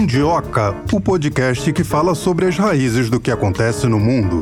Mundioca, o podcast que fala sobre as raízes do que acontece no mundo.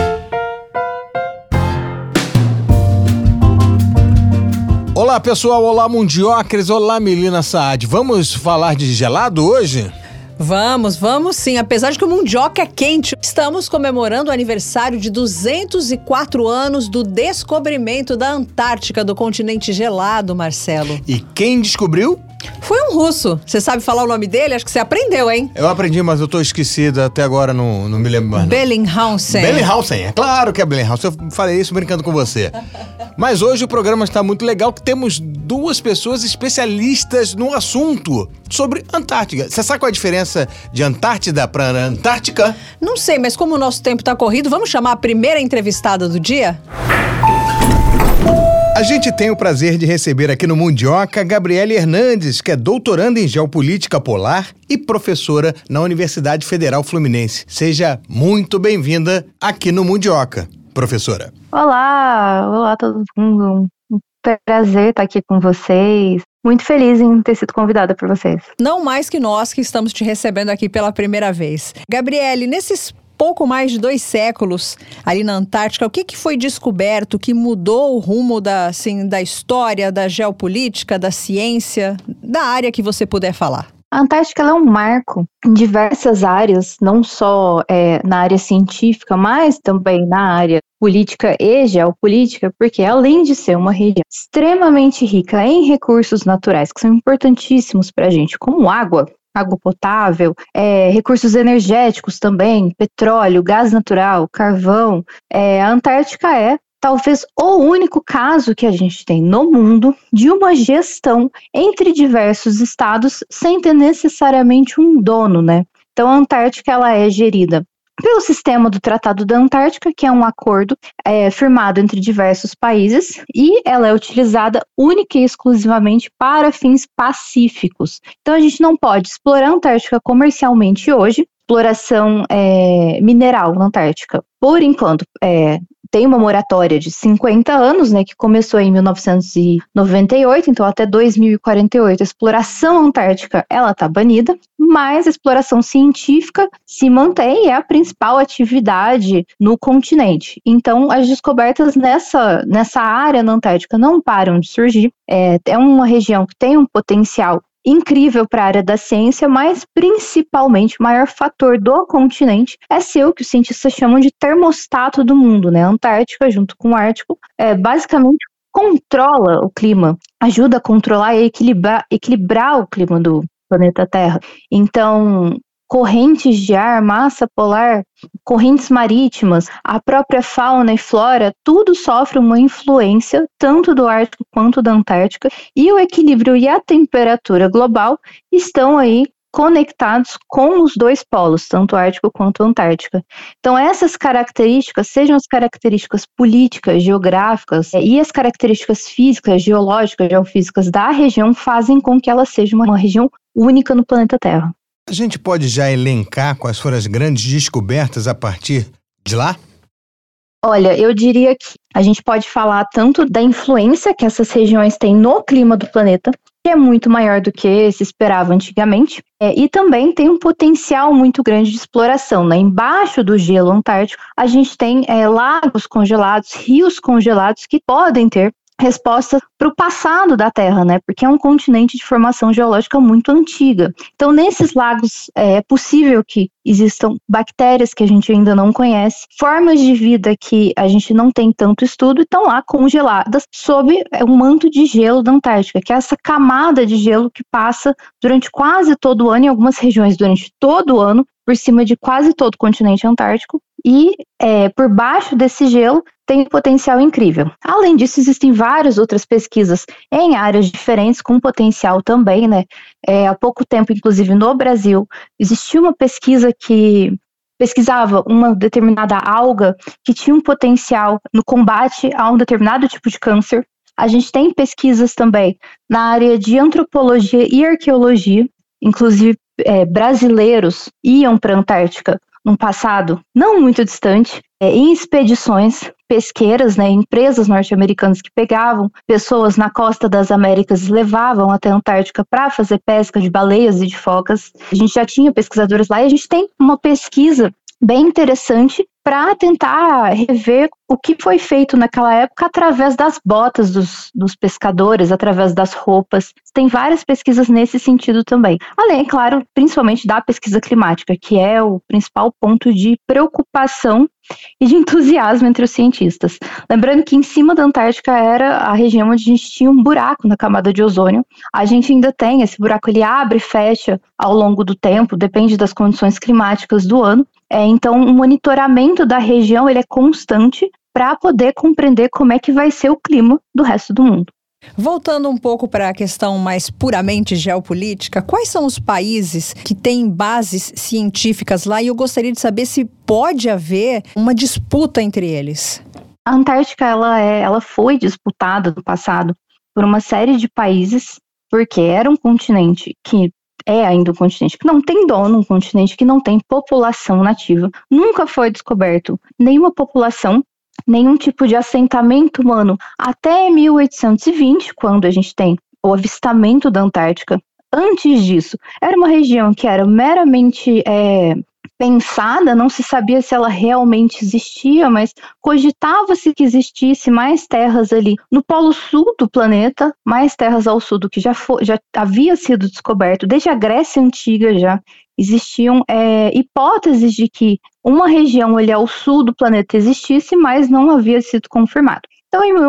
Olá pessoal, olá mundiocres, olá Melina Saad. Vamos falar de gelado hoje? Vamos sim. Apesar de que o Mundioca é quente, estamos comemorando o aniversário de 204 anos do descobrimento da Antártica, do continente gelado, Marcelo. E quem descobriu? Foi um russo. Você sabe falar o nome dele? Acho que você aprendeu, hein? Eu aprendi, mas eu tô esquecida até agora, não me lembro mais. Bellinghausen. Bellinghausen, é claro que é Bellinghausen. Eu falei isso brincando com você. Mas hoje o programa está muito legal, que temos duas pessoas especialistas no assunto sobre Antártica. Você sabe qual é a diferença de Antártida para Antártica? Não sei, mas como o nosso tempo está corrido, vamos chamar a primeira entrevistada do dia? A gente tem o prazer de receber aqui no Mundioca Gabriele Hernandes, que é doutoranda em Geopolítica Polar e professora na Universidade Federal Fluminense. Seja muito bem-vinda aqui no Mundioca, professora. Olá todo mundo. Um prazer estar aqui com vocês. Muito feliz em ter sido convidada por vocês. Não mais que nós que estamos te recebendo aqui pela primeira vez. Gabriele, nesses pouco mais de 2 séculos ali na Antártica, o que foi descoberto que mudou o rumo da história, da geopolítica, da ciência, da área que você puder falar? A Antártica ela é um marco em diversas áreas, não só na área científica, mas também na área política e geopolítica, porque além de ser uma região extremamente rica em recursos naturais, que são importantíssimos para a gente, como água potável, recursos energéticos também, petróleo, gás natural, carvão. A Antártica é talvez o único caso que a gente tem no mundo de uma gestão entre diversos estados sem ter necessariamente um dono, né? Então a Antártica ela é gerida pelo sistema do Tratado da Antártica, que é um acordo firmado entre diversos países, e ela é utilizada única e exclusivamente para fins pacíficos. Então a gente não pode explorar a Antártica comercialmente hoje. Exploração mineral na Antártica, por enquanto, tem uma moratória de 50 anos, né, que começou em 1998, então até 2048 a exploração antártica ela está banida, mas a exploração científica se mantém e é a principal atividade no continente. Então as descobertas nessa área na Antártica não param de surgir. É uma região que tem um potencial incrível para a área da ciência, mas principalmente o maior fator do continente é ser o que os cientistas chamam de termostato do mundo, né? A Antártica, junto com o Ártico, basicamente controla o clima, ajuda a controlar e equilibrar o clima do planeta Terra. Então, correntes de ar, massa polar, correntes marítimas, a própria fauna e flora, tudo sofre uma influência tanto do Ártico quanto da Antártica, e o equilíbrio e a temperatura global estão aí conectados com os dois polos, tanto o Ártico quanto a Antártica. Então essas características, sejam as características políticas, geográficas e as características físicas, geológicas, geofísicas da região, fazem com que ela seja uma região única no planeta Terra. A gente pode já elencar quais foram as grandes descobertas a partir de lá? Olha, eu diria que a gente pode falar tanto da influência que essas regiões têm no clima do planeta, que é muito maior do que se esperava antigamente, e também tem um potencial muito grande de exploração, né? Embaixo do gelo antártico, a gente tem lagos congelados, rios congelados que podem ter resposta para o passado da Terra, né? Porque é um continente de formação geológica muito antiga. Então, nesses lagos é possível que existam bactérias que a gente ainda não conhece, formas de vida que a gente não tem tanto estudo e estão lá congeladas sob um manto de gelo da Antártica, que é essa camada de gelo que passa durante quase todo o ano, em algumas regiões durante todo o ano, por cima de quase todo o continente antártico, e por baixo desse gelo tem um potencial incrível. Além disso, existem várias outras pesquisas em áreas diferentes com potencial também, né? Há pouco tempo, inclusive no Brasil, existiu uma pesquisa que pesquisava uma determinada alga que tinha um potencial no combate a um determinado tipo de câncer. A gente tem pesquisas também na área de antropologia e arqueologia, inclusive brasileiros iam para a Antártica num passado não muito distante, em expedições pesqueiras, né, empresas norte-americanas que pegavam pessoas na costa das Américas e levavam até a Antártica para fazer pesca de baleias e de focas. A gente já tinha pesquisadores lá e a gente tem uma pesquisa bem interessante para tentar rever o que foi feito naquela época através das botas dos pescadores, através das roupas. Tem várias pesquisas nesse sentido também. Além, claro, principalmente da pesquisa climática, que é o principal ponto de preocupação e de entusiasmo entre os cientistas. Lembrando que em cima da Antártica era a região onde a gente tinha um buraco na camada de ozônio. A gente ainda tem esse buraco, ele abre e fecha ao longo do tempo, depende das condições climáticas do ano. Então, o monitoramento da região ele é constante para poder compreender como é que vai ser o clima do resto do mundo. Voltando um pouco para a questão mais puramente geopolítica, quais são os países que têm bases científicas lá? E eu gostaria de saber se pode haver uma disputa entre eles. A Antártica ela foi disputada no passado por uma série de países, porque era um continente que é ainda um continente que não tem dono, um continente que não tem população nativa. Nunca foi descoberto nenhuma população, nenhum tipo de assentamento humano até 1820, quando a gente tem o avistamento da Antártica. Antes disso, era uma região que era meramente pensada, não se sabia se ela realmente existia, mas cogitava-se que existisse mais terras ali no polo sul do planeta, mais terras ao sul do que já havia sido descoberto. Desde a Grécia Antiga já existiam hipóteses de que uma região ali ao sul do planeta existisse, mas não havia sido confirmado. Então, em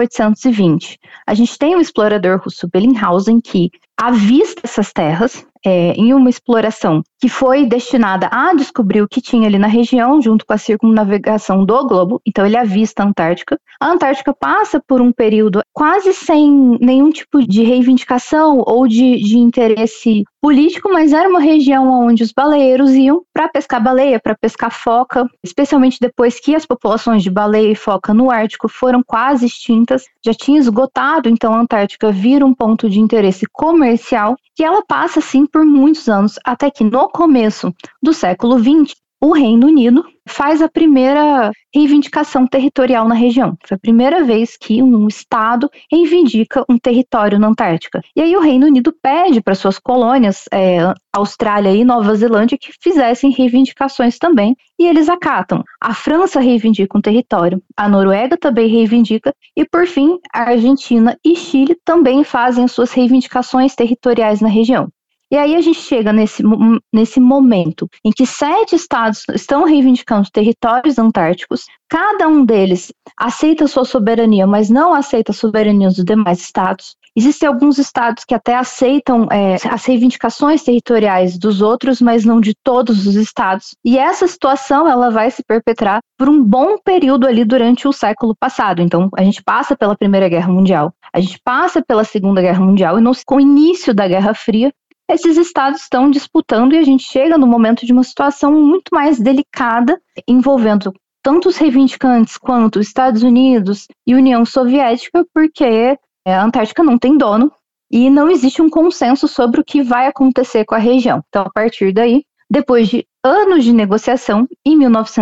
1820, a gente tem um explorador russo, Bellinghausen, que avista essas terras em uma exploração que foi destinada a descobrir o que tinha ali na região, junto com a circunnavegação do globo. Então, ele avista a Antártica. A Antártica passa por um período quase sem nenhum tipo de reivindicação ou de interesse político, mas era uma região onde os baleeiros iam para pescar baleia, para pescar foca, especialmente depois que as populações de baleia e foca no Ártico foram quase extintas, já tinha esgotado, então a Antártica vira um ponto de interesse comercial, e ela passa assim por muitos anos, até que no começo do século XX, o Reino Unido faz a primeira reivindicação territorial na região. Foi a primeira vez que um estado reivindica um território na Antártica. E aí o Reino Unido pede para suas colônias, Austrália e Nova Zelândia, que fizessem reivindicações também, e eles acatam. A França reivindica um território, a Noruega também reivindica, e por fim, a Argentina e Chile também fazem suas reivindicações territoriais na região. E aí a gente chega nesse momento em que 7 estados estão reivindicando territórios antárticos, cada um deles aceita sua soberania, mas não aceita a soberania dos demais estados. Existem alguns estados que até aceitam as reivindicações territoriais dos outros, mas não de todos os estados. E essa situação ela vai se perpetrar por um bom período ali durante o século passado. Então, a gente passa pela Primeira Guerra Mundial, a gente passa pela Segunda Guerra Mundial, e com o início da Guerra Fria, esses estados estão disputando, e a gente chega no momento de uma situação muito mais delicada, envolvendo tanto os reivindicantes quanto os Estados Unidos e União Soviética, porque a Antártica não tem dono e não existe um consenso sobre o que vai acontecer com a região. Então, a partir daí, depois de anos de negociação, em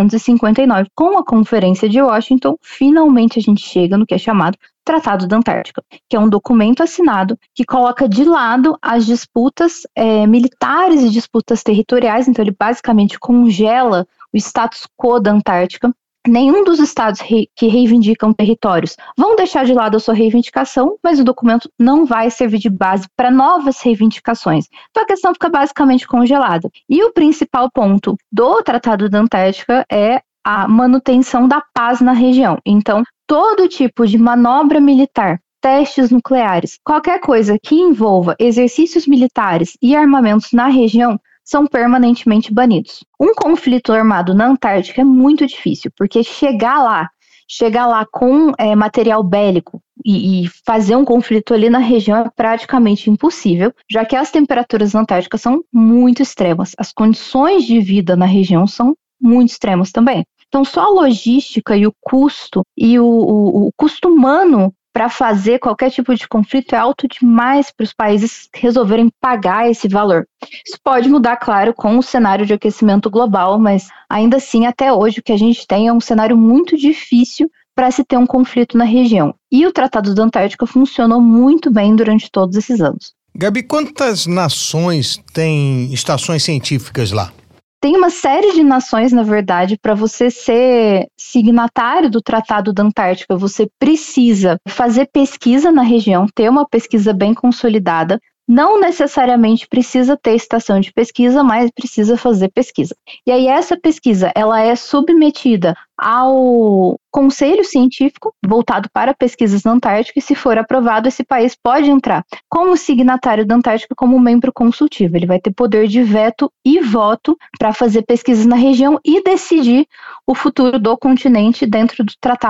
1959, com a Conferência de Washington, finalmente a gente chega no que é chamado Tratado da Antártica, que é um documento assinado que coloca de lado as disputas militares e disputas territoriais. Então ele basicamente congela o status quo da Antártica. Nenhum dos estados que reivindicam territórios vão deixar de lado a sua reivindicação, mas o documento não vai servir de base para novas reivindicações. Então a questão fica basicamente congelada. E o principal ponto do Tratado da Antártica é a manutenção da paz na região. Então, todo tipo de manobra militar, testes nucleares, qualquer coisa que envolva exercícios militares e armamentos na região são permanentemente banidos. Um conflito armado na Antártica é muito difícil, porque chegar lá com material bélico e fazer um conflito ali na região é praticamente impossível, já que as temperaturas na Antártica são muito extremas. As condições de vida na região são muito extremas também. Então, só a logística e o custo humano para fazer qualquer tipo de conflito é alto demais para os países resolverem pagar esse valor. Isso pode mudar, claro, com o cenário de aquecimento global, mas ainda assim, até hoje, o que a gente tem é um cenário muito difícil para se ter um conflito na região. E o Tratado da Antártica funcionou muito bem durante todos esses anos. Gabi, quantas nações têm estações científicas lá? Tem uma série de nações, na verdade. Para você ser signatário do Tratado da Antártica, você precisa fazer pesquisa na região, ter uma pesquisa bem consolidada. Não necessariamente precisa ter estação de pesquisa, mas precisa fazer pesquisa. E aí essa pesquisa, ela é submetida ao Conselho Científico, voltado para pesquisas na Antártica, e se for aprovado, esse país pode entrar como signatário da Antártica como membro consultivo. Ele vai ter poder de veto e voto para fazer pesquisas na região e decidir o futuro do continente dentro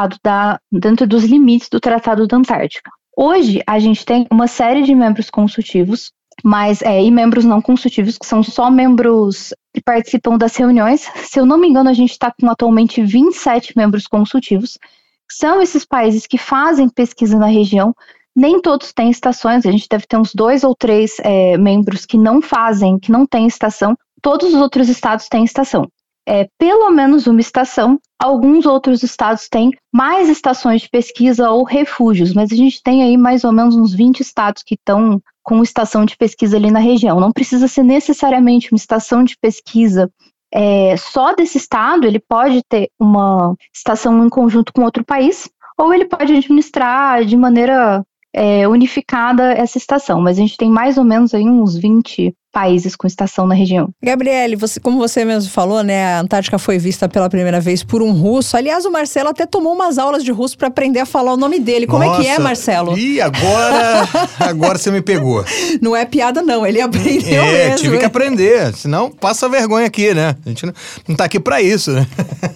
dos limites do Tratado da Antártica. Hoje, a gente tem uma série de membros consultivos, e membros não consultivos, que são só membros que participam das reuniões. Se eu não me engano, a gente está com atualmente 27 membros consultivos. São esses países que fazem pesquisa na região. Nem todos têm estações, a gente deve ter uns 2 ou 3 membros que não têm estação. Todos os outros estados têm estação. Pelo menos uma estação. Alguns outros estados têm mais estações de pesquisa ou refúgios, mas a gente tem aí mais ou menos uns 20 estados que estão com estação de pesquisa ali na região. Não precisa ser necessariamente uma estação de pesquisa só desse estado, ele pode ter uma estação em conjunto com outro país, ou ele pode administrar de maneira unificada essa estação, mas a gente tem mais ou menos aí uns 20 países com estação na região. Gabriele, como você mesmo falou, né, a Antártica foi vista pela primeira vez por um russo. Aliás, o Marcelo até tomou umas aulas de russo para aprender a falar o nome dele. Como é que é, Marcelo? E agora você me pegou. Não é piada não, ele aprendeu mesmo. Tive que aprender, senão passa vergonha aqui, né? A gente não tá aqui para isso, né?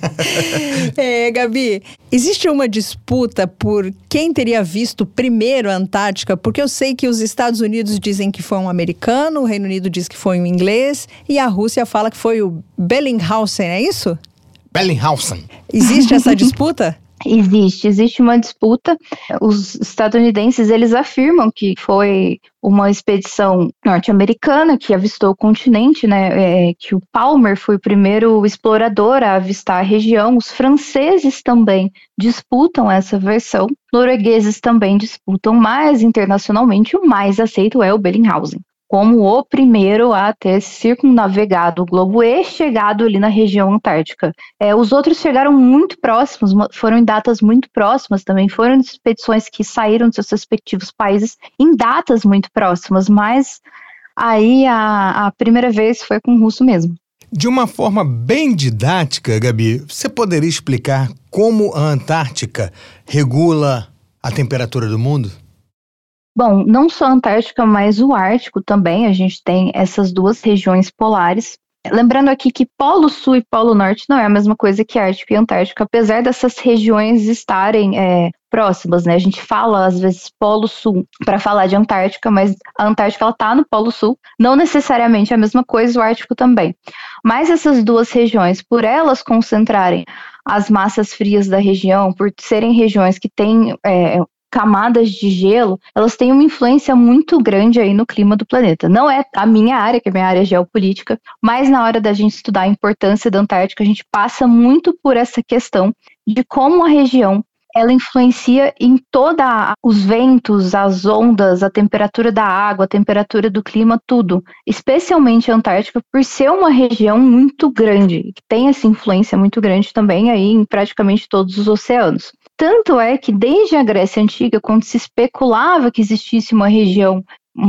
Gabi, existe uma disputa por quem teria visto primeiro a Antártica? Porque eu sei que os Estados Unidos dizem que foi um americano, o Reino Unido diz que foi um inglês e a Rússia fala que foi o Bellinghausen, é isso? Bellinghausen. Existe essa disputa? Existe uma disputa. Os estadunidenses, eles afirmam que foi uma expedição norte-americana que avistou o continente, né? Que o Palmer foi o primeiro explorador a avistar a região. Os franceses também disputam essa versão. Noruegueses também disputam, mas internacionalmente o mais aceito é o Bellinghausen, como o primeiro a ter circunnavegado o globo e chegado ali na região antártica. Os outros chegaram muito próximos, foram em datas muito próximas também, foram expedições que saíram de seus respectivos países em datas muito próximas, mas aí a primeira vez foi com o russo mesmo. De uma forma bem didática, Gabi, você poderia explicar como a Antártica regula a temperatura do mundo? Bom, não só a Antártica, mas o Ártico também, a gente tem essas duas regiões polares. Lembrando aqui que Polo Sul e Polo Norte não é a mesma coisa que Ártico e Antártica, apesar dessas regiões estarem próximas, né? A gente fala, às vezes, Polo Sul para falar de Antártica, mas a Antártica ela está no Polo Sul, não necessariamente a mesma coisa, o Ártico também. Mas essas duas regiões, por elas concentrarem as massas frias da região, por serem regiões que têm camadas de gelo, elas têm uma influência muito grande aí no clima do planeta. Não é a minha área, que é a minha área é geopolítica, mas na hora da gente estudar a importância da Antártica, a gente passa muito por essa questão de como a região ela influencia em os ventos, as ondas, a temperatura da água, a temperatura do clima, tudo. Especialmente a Antártica, por ser uma região muito grande, que tem essa influência muito grande também aí em praticamente todos os oceanos. Tanto é que desde a Grécia Antiga, quando se especulava que existisse uma região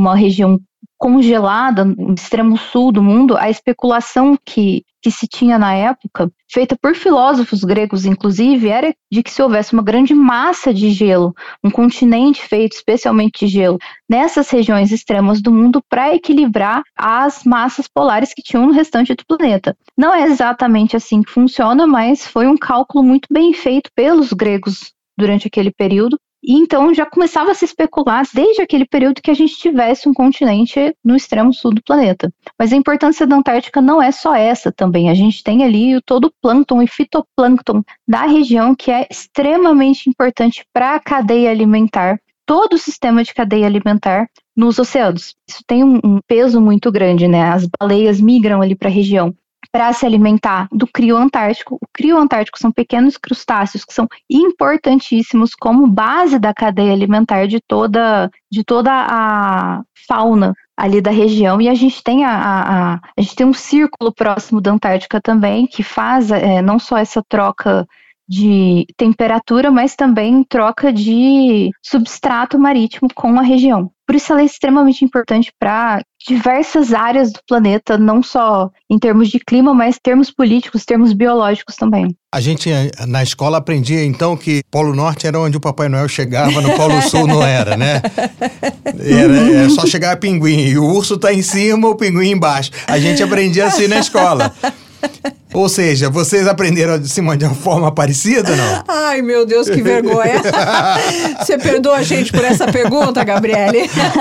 congelada no extremo sul do mundo, a especulação que se tinha na época, feita por filósofos gregos inclusive, era de que se houvesse uma grande massa de gelo, um continente feito especialmente de gelo, nessas regiões extremas do mundo para equilibrar as massas polares que tinham no restante do planeta. Não é exatamente assim que funciona, mas foi um cálculo muito bem feito pelos gregos durante aquele período. E então já começava a se especular desde aquele período que a gente tivesse um continente no extremo sul do planeta. Mas a importância da Antártica não é só essa também. A gente tem ali todo o plâncton e fitoplâncton da região, que é extremamente importante para a cadeia alimentar, todo o sistema de cadeia alimentar nos oceanos. Isso tem um peso muito grande, né? As baleias migram ali para a região para se alimentar do crio antártico. O crio antártico são pequenos crustáceos que são importantíssimos como base da cadeia alimentar de toda a fauna ali da região. E a gente tem a gente tem um círculo próximo da Antártica também, que faz não só essa troca de temperatura, mas também troca de substrato marítimo com a região. Por isso ela é extremamente importante para diversas áreas do planeta, não só em termos de clima, mas termos políticos, termos biológicos também. A gente na escola aprendia então que Polo Norte era onde o Papai Noel chegava, no Polo Sul não era, né? Era só chegar a pinguim, e o urso tá em cima, o pinguim embaixo. A gente aprendia assim na escola. Ou seja, vocês aprenderam de cima de uma forma parecida, não? Ai, meu Deus, que vergonha. Você perdoa a gente por essa pergunta, Gabriele?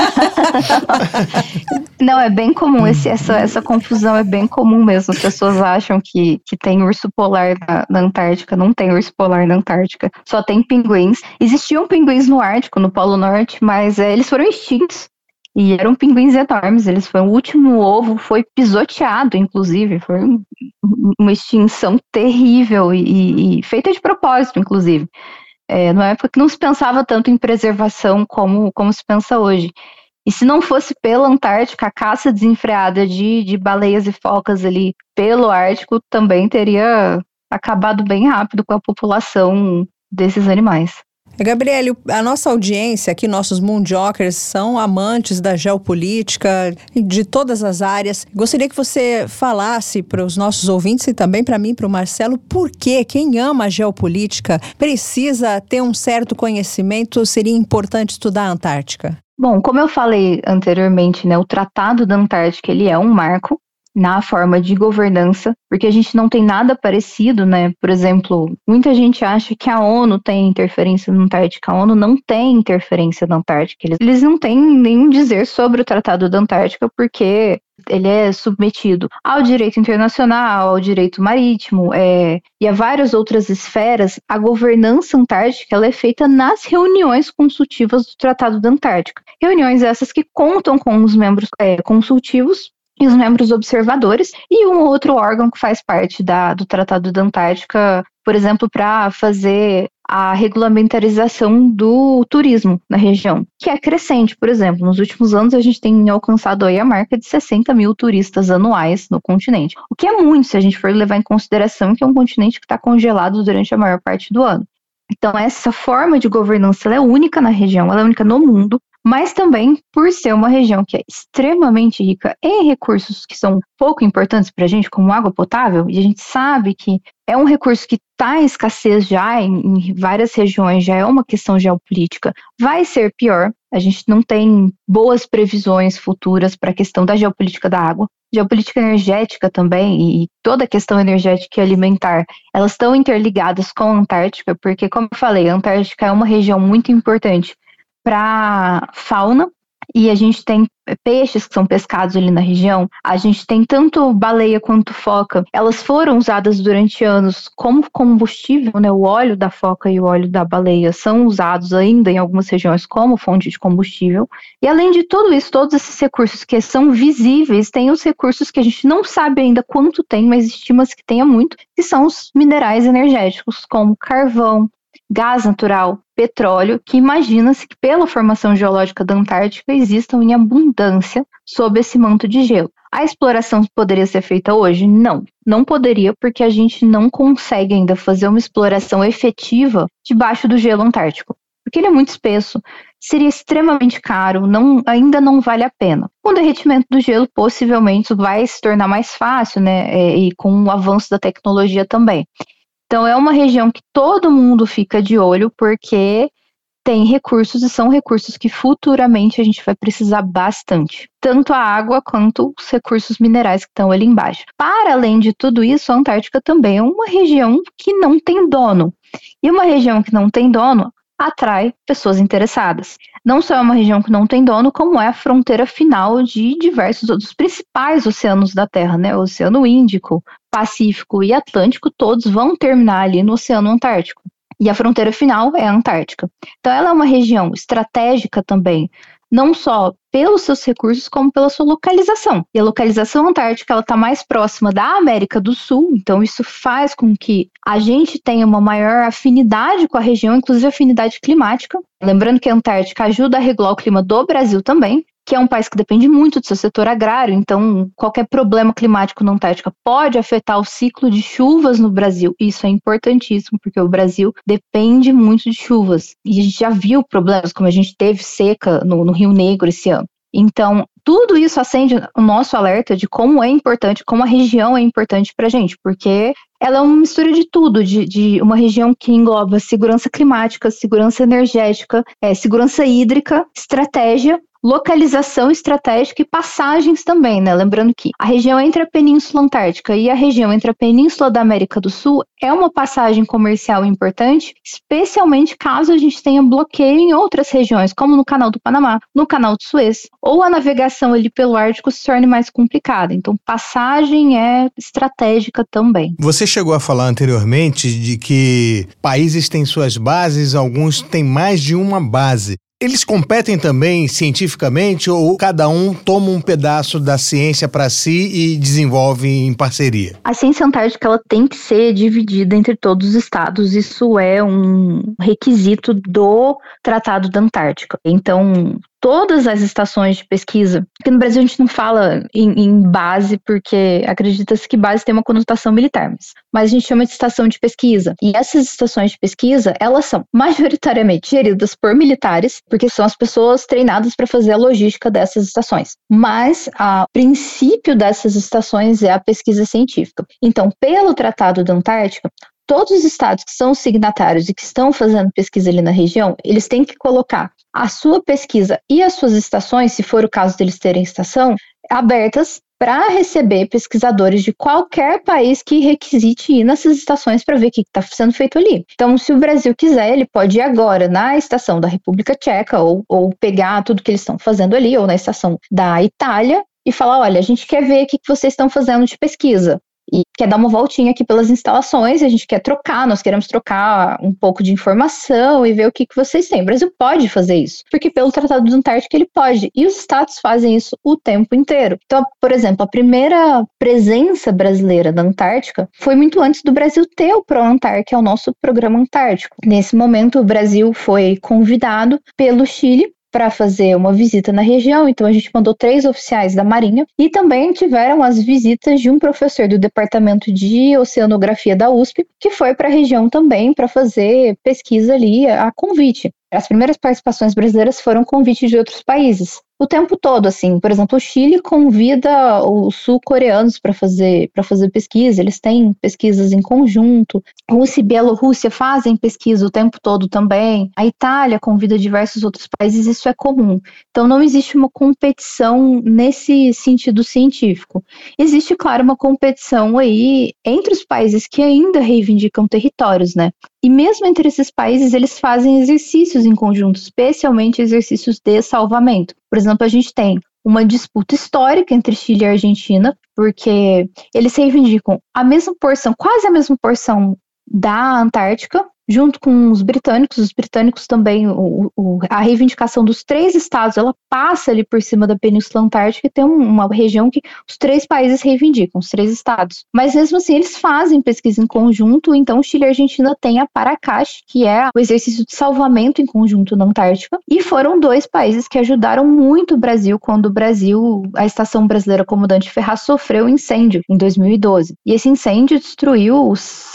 Não, é bem comum, essa confusão é bem comum mesmo. As pessoas acham que tem urso polar na Antártica. Não tem urso polar na Antártica, só tem pinguins. Existiam pinguins no Ártico, no Polo Norte, mas eles foram extintos. E eram pinguins enormes, o último ovo foi pisoteado, inclusive, foi uma extinção terrível e feita de propósito, inclusive. Numa época que não se pensava tanto em preservação como se pensa hoje. E se não fosse pela Antártica, a caça desenfreada de baleias e focas ali pelo Ártico também teria acabado bem rápido com a população desses animais. Gabriele, a nossa audiência aqui, nossos Moonjokers, são amantes da geopolítica, de todas as áreas. Gostaria que você falasse para os nossos ouvintes e também para mim, para o Marcelo, por que quem ama a geopolítica precisa ter um certo conhecimento, seria importante estudar a Antártica? Bom, como eu falei anteriormente, né, o Tratado da Antártica ele é um marco na forma de governança, porque a gente não tem nada parecido, né? Por exemplo, muita gente acha que a ONU tem interferência na Antártica. A ONU não tem interferência na Antártica. Eles não têm nenhum dizer sobre o Tratado da Antártica, porque ele é submetido ao direito internacional, ao direito marítimo, e a várias outras esferas. A governança antártica ela é feita nas reuniões consultivas do Tratado da Antártica. Reuniões essas que contam com os membros consultivos e os membros observadores, e um outro órgão que faz parte do Tratado da Antártica, por exemplo, para fazer a regulamentarização do turismo na região, que é crescente. Por exemplo, nos últimos anos a gente tem alcançado aí a marca de 60 mil turistas anuais no continente, o que é muito se a gente for levar em consideração que é um continente que está congelado durante a maior parte do ano. Então essa forma de governança ela é única na região, ela é única no mundo, mas também por ser uma região que é extremamente rica em recursos que são pouco importantes para a gente, como água potável, e a gente sabe que é um recurso que está em escassez já em várias regiões, já é uma questão geopolítica, vai ser pior. A gente não tem boas previsões futuras para a questão da geopolítica da água. Geopolítica energética também, e toda a questão energética e alimentar, elas estão interligadas com a Antártica, porque, como eu falei, a Antártica é uma região muito importante para fauna, e a gente tem peixes que são pescados ali na região, a gente tem tanto baleia quanto foca, elas foram usadas durante anos como combustível, né? O óleo da foca e o óleo da baleia são usados ainda em algumas regiões como fonte de combustível, e além de tudo isso, todos esses recursos que são visíveis, tem os recursos que a gente não sabe ainda quanto tem, mas estima-se que tenha muito, que são os minerais energéticos, como carvão, gás natural, petróleo, que imagina-se que pela formação geológica da Antártica existam em abundância sob esse manto de gelo. A exploração poderia ser feita hoje? Não poderia, porque a gente não consegue ainda fazer uma exploração efetiva debaixo do gelo antártico, porque ele é muito espesso, seria extremamente caro, ainda não vale a pena. Com o derretimento do gelo, possivelmente vai se tornar mais fácil, né? E com o avanço da tecnologia também. Então, é uma região que todo mundo fica de olho, porque tem recursos e são recursos que futuramente a gente vai precisar bastante. Tanto a água quanto os recursos minerais que estão ali embaixo. Para além de tudo isso, a Antártica também é uma região que não tem dono. E uma região que não tem dono, atrai pessoas interessadas. Não só é uma região que não tem dono, como é a fronteira final de diversos dos principais oceanos da Terra, né? O Oceano Índico, Pacífico e Atlântico, todos vão terminar ali no Oceano Antártico. E a fronteira final é a Antártica. Então ela é uma região estratégica também, não só pelos seus recursos, como pela sua localização. E a localização antártica, ela está mais próxima da América do Sul, então isso faz com que a gente tenha uma maior afinidade com a região, inclusive afinidade climática. Lembrando que a Antártica ajuda a regular o clima do Brasil também, que é um país que depende muito do seu setor agrário, então qualquer problema climático na Antártica pode afetar o ciclo de chuvas no Brasil. Isso é importantíssimo, porque o Brasil depende muito de chuvas. E a gente já viu problemas, como a gente teve seca no Rio Negro esse ano. Então, tudo isso acende o nosso alerta de como é importante, como a região é importante para a gente, porque ela é uma mistura de tudo, de uma região que engloba segurança climática, segurança energética, segurança hídrica, estratégia, localização estratégica e passagens também, né? Lembrando que a região entre a Península Antártica e a região entre a Península da América do Sul é uma passagem comercial importante, especialmente caso a gente tenha bloqueio em outras regiões, como no Canal do Panamá, no Canal de Suez, ou a navegação ali pelo Ártico se torne mais complicada. Então, passagem é estratégica também. Você chegou a falar anteriormente de que países têm suas bases, alguns têm mais de uma base. Eles competem também cientificamente ou cada um toma um pedaço da ciência para si e desenvolve em parceria? A ciência antártica ela tem que ser dividida entre todos os estados. Isso é um requisito do Tratado da Antártica. Então, todas as estações de pesquisa, porque no Brasil a gente não fala em base, porque acredita-se que base tem uma conotação militar, mas a gente chama de estação de pesquisa. E essas estações de pesquisa, elas são majoritariamente geridas por militares, porque são as pessoas treinadas para fazer a logística dessas estações. Mas o princípio dessas estações é a pesquisa científica. Então, pelo Tratado da Antártica, todos os estados que são signatários e que estão fazendo pesquisa ali na região, eles têm que colocar a sua pesquisa e as suas estações, se for o caso deles terem estação, abertas para receber pesquisadores de qualquer país que requisite ir nessas estações para ver o que está sendo feito ali. Então, se o Brasil quiser, ele pode ir agora na estação da República Tcheca ou pegar tudo que eles estão fazendo ali, ou na estação da Itália e falar, olha, a gente quer ver o que vocês estão fazendo de pesquisa. E quer dar uma voltinha aqui pelas instalações, a gente quer trocar, nós queremos trocar um pouco de informação e ver o que vocês têm. O Brasil pode fazer isso, porque pelo Tratado da Antártica ele pode, e os estados fazem isso o tempo inteiro. Então, por exemplo, a primeira presença brasileira na Antártica foi muito antes do Brasil ter o ProAntar, que é o nosso programa antártico. Nesse momento, o Brasil foi convidado pelo Chile para fazer uma visita na região, então a gente mandou 3 oficiais da Marinha e também tiveram as visitas de um professor do Departamento de Oceanografia da USP, que foi para a região também para fazer pesquisa ali a convite. As primeiras participações brasileiras foram convite de outros países. O tempo todo, assim, por exemplo, o Chile convida os sul-coreanos para fazer pesquisa, eles têm pesquisas em conjunto. Rússia e Bielorrússia fazem pesquisa o tempo todo também. A Itália convida diversos outros países, isso é comum. Então não existe uma competição nesse sentido científico. Existe, claro, uma competição aí entre os países que ainda reivindicam territórios, né? E mesmo entre esses países, eles fazem exercícios em conjunto, especialmente exercícios de salvamento. Por exemplo, a gente tem uma disputa histórica entre Chile e Argentina, porque eles reivindicam a mesma porção, quase a mesma porção da Antártica, junto com os britânicos também, a reivindicação dos 3 estados, ela passa ali por cima da Península Antártica e tem uma região que os 3 países reivindicam, os 3 estados. Mas mesmo assim, eles fazem pesquisa em conjunto, então Chile e Argentina têm a Paracate, que é o exercício de salvamento em conjunto na Antártica, e foram 2 países que ajudaram muito o Brasil quando a Estação Brasileira Comandante Ferraz sofreu um incêndio em 2012. E esse incêndio destruiu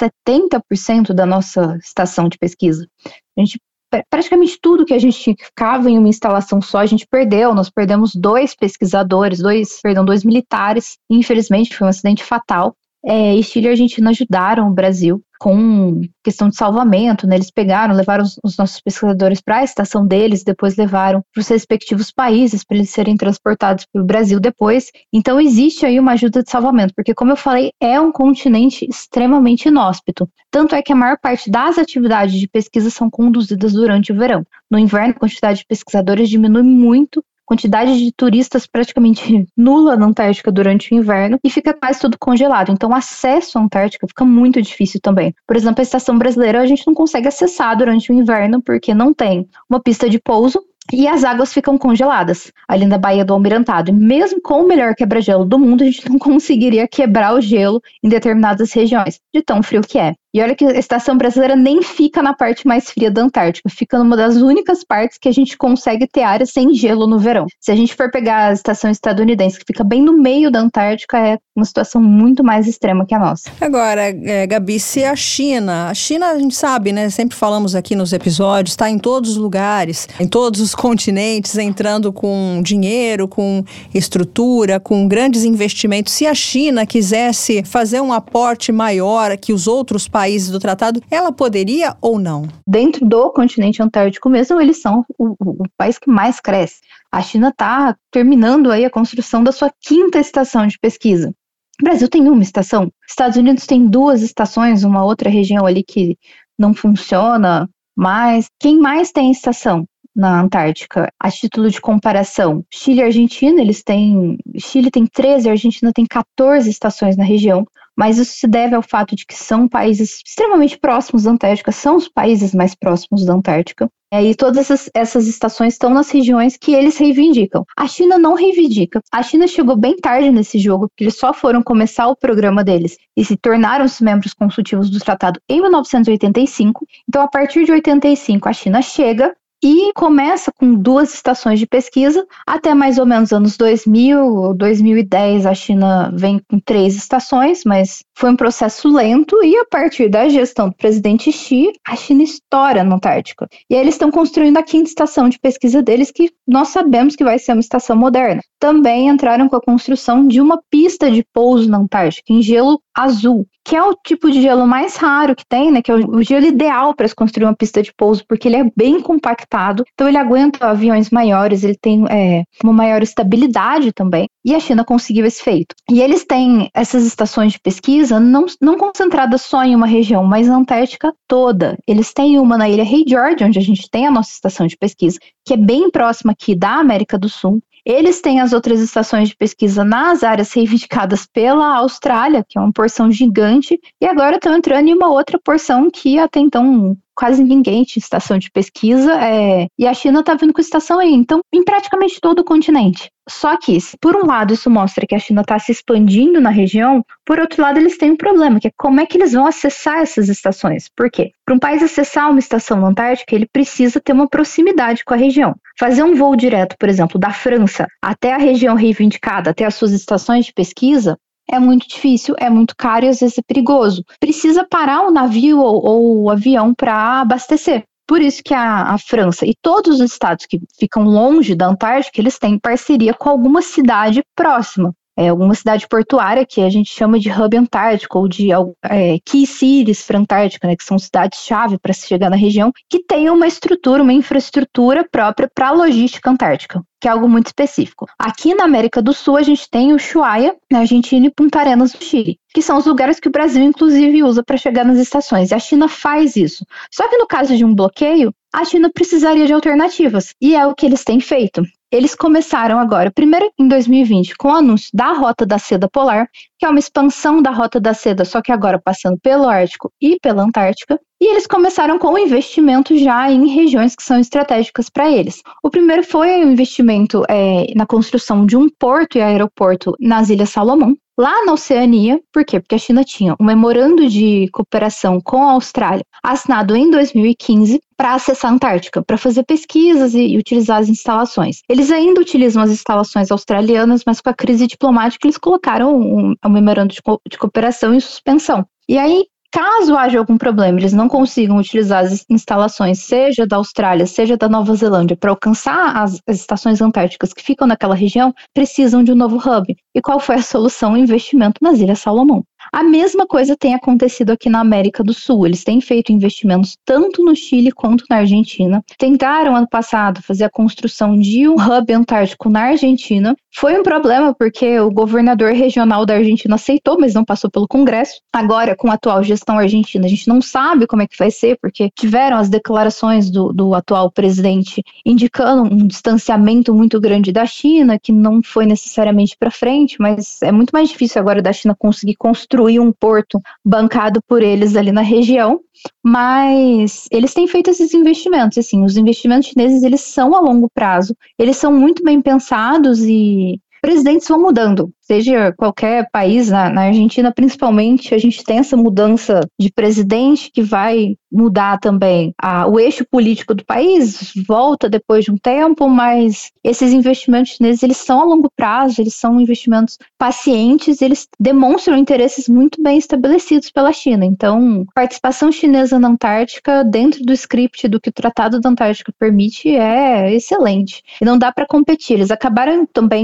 70% da nossa estação de pesquisa. Praticamente tudo que a gente ficava em uma instalação só, a gente perdeu. Nós perdemos 2 pesquisadores, 2 militares. Infelizmente, foi um acidente fatal. E Chile e Argentina ajudaram o Brasil com questão de salvamento, né? Eles levaram os nossos pesquisadores para a estação deles, depois levaram para os respectivos países para eles serem transportados para o Brasil depois. Então existe aí uma ajuda de salvamento, porque como eu falei, é um continente extremamente inóspito. Tanto é que a maior parte das atividades de pesquisa são conduzidas durante o verão. No inverno, a quantidade de pesquisadores diminui muito, quantidade de turistas praticamente nula na Antártica durante o inverno e fica quase tudo congelado. Então, o acesso à Antártica fica muito difícil também. Por exemplo, a estação brasileira a gente não consegue acessar durante o inverno porque não tem uma pista de pouso e as águas ficam congeladas ali na Baía do Almirantado. E mesmo com o melhor quebra-gelo do mundo, a gente não conseguiria quebrar o gelo em determinadas regiões, de tão frio que é. E olha que a estação brasileira nem fica na parte mais fria da Antártica, fica numa das únicas partes que a gente consegue ter área sem gelo no verão. Se a gente for pegar a estação estadunidense, que fica bem no meio da Antártica, é uma situação muito mais extrema que a nossa. Agora, Gabi, se a China a gente sabe, né, sempre falamos aqui nos episódios, está em todos os lugares, em todos os continentes, entrando com dinheiro, com estrutura, com grandes investimentos. Se a China quisesse fazer um aporte maior que os outros países do tratado, ela poderia ou não? Dentro do continente antártico mesmo, eles são o país que mais cresce. A China está terminando aí a construção da sua 5ª estação de pesquisa. O Brasil tem uma estação, Estados Unidos tem 2 estações, uma outra região ali que não funciona, mas quem mais tem estação na Antártica? A título de comparação, Chile e Argentina, Chile tem 13, a Argentina tem 14 estações na região, mas isso se deve ao fato de que são países extremamente próximos da Antártica, são os países mais próximos da Antártica. E todas essas estações estão nas regiões que eles reivindicam. A China não reivindica. A China chegou bem tarde nesse jogo, porque eles só foram começar o programa deles e se tornaram-se membros consultivos do tratado em 1985. Então, a partir de 85, a China chega e começa com 2 estações de pesquisa, até mais ou menos anos 2000, 2010 a China vem com 3 estações, mas foi um processo lento e a partir da gestão do presidente Xi, a China estoura na Antártica. E aí eles estão construindo a 5ª estação de pesquisa deles, que nós sabemos que vai ser uma estação moderna. Também entraram com a construção de uma pista de pouso na Antártica, em gelo azul, que é o tipo de gelo mais raro que tem, né? Que é o gelo ideal para se construir uma pista de pouso, porque ele é bem compactado, então ele aguenta aviões maiores, ele tem uma maior estabilidade também, e a China conseguiu esse feito. E eles têm essas estações de pesquisa não concentradas só em uma região, mas na Antártica toda. Eles têm uma na ilha Rei George, onde a gente tem a nossa estação de pesquisa, que é bem próxima aqui da América do Sul. Eles têm as outras estações de pesquisa nas áreas reivindicadas pela Austrália, que é uma porção gigante, e agora estão entrando em uma outra porção que até então quase ninguém tinha estação de pesquisa, e a China está vindo com estação aí, então em praticamente todo o continente. Só que, por um lado, isso mostra que a China está se expandindo na região, por outro lado, eles têm um problema, que é como é que eles vão acessar essas estações. Por quê? Para um país acessar uma estação na Antártica, ele precisa ter uma proximidade com a região. Fazer um voo direto, por exemplo, da França até a região reivindicada, até as suas estações de pesquisa, é muito difícil, é muito caro e às vezes é perigoso. Precisa parar o navio ou o avião para abastecer. Por isso que a França e todos os estados que ficam longe da Antártica, eles têm parceria com alguma cidade próxima. Alguma cidade portuária que a gente chama de hub antártico ou de key cities para a Antártica, né, que são cidades-chave para se chegar na região, que tem uma estrutura, uma infraestrutura própria para a logística antártica, que é algo muito específico. Aqui na América do Sul, a gente tem o Ushuaia, na Argentina, e Punta Arenas, no Chile, que são os lugares que o Brasil, inclusive, usa para chegar nas estações. E a China faz isso. Só que no caso de um bloqueio, a China precisaria de alternativas, e é o que eles têm feito. Eles começaram agora, primeiro em 2020, com o anúncio da Rota da Seda Polar, que é uma expansão da Rota da Seda, só que agora passando pelo Ártico e pela Antártica. E eles começaram com o investimento já em regiões que são estratégicas para eles. O primeiro foi o investimento na construção de um porto e aeroporto nas Ilhas Salomão, lá na Oceania. Por quê? Porque a China tinha um memorando de cooperação com a Austrália, assinado em 2015, para acessar a Antártica, para fazer pesquisas e utilizar as instalações. Eles ainda utilizam as instalações australianas, mas com a crise diplomática eles colocaram um memorando de cooperação em suspensão. E aí, caso haja algum problema, eles não consigam utilizar as instalações, seja da Austrália, seja da Nova Zelândia, para alcançar as estações antárticas que ficam naquela região, precisam de um novo hub. E qual foi a solução? O investimento nas Ilhas Salomão. A mesma coisa tem acontecido aqui na América do Sul. Eles têm feito investimentos tanto no Chile quanto na Argentina. Tentaram, ano passado, fazer a construção de um hub antártico na Argentina. Foi um problema porque o governador regional da Argentina aceitou, mas não passou pelo Congresso. Agora, com a atual gestão argentina, a gente não sabe como é que vai ser, porque tiveram as declarações do atual presidente indicando um distanciamento muito grande da China, que não foi necessariamente para frente, mas é muito mais difícil agora da China conseguir construir um porto bancado por eles ali na região. Mas eles têm feito esses investimentos, assim, os investimentos chineses, eles são a longo prazo, eles são muito bem pensados e presidentes vão mudando, seja qualquer país, na Argentina principalmente, a gente tem essa mudança de presidente que vai mudar também o eixo político do país, volta depois de um tempo, mas esses investimentos chineses, eles são a longo prazo, eles são investimentos pacientes, eles demonstram interesses muito bem estabelecidos pela China. Então, a participação chinesa na Antártica, dentro do script do que o Tratado da Antártica permite, é excelente. E não dá para competir. Eles acabaram também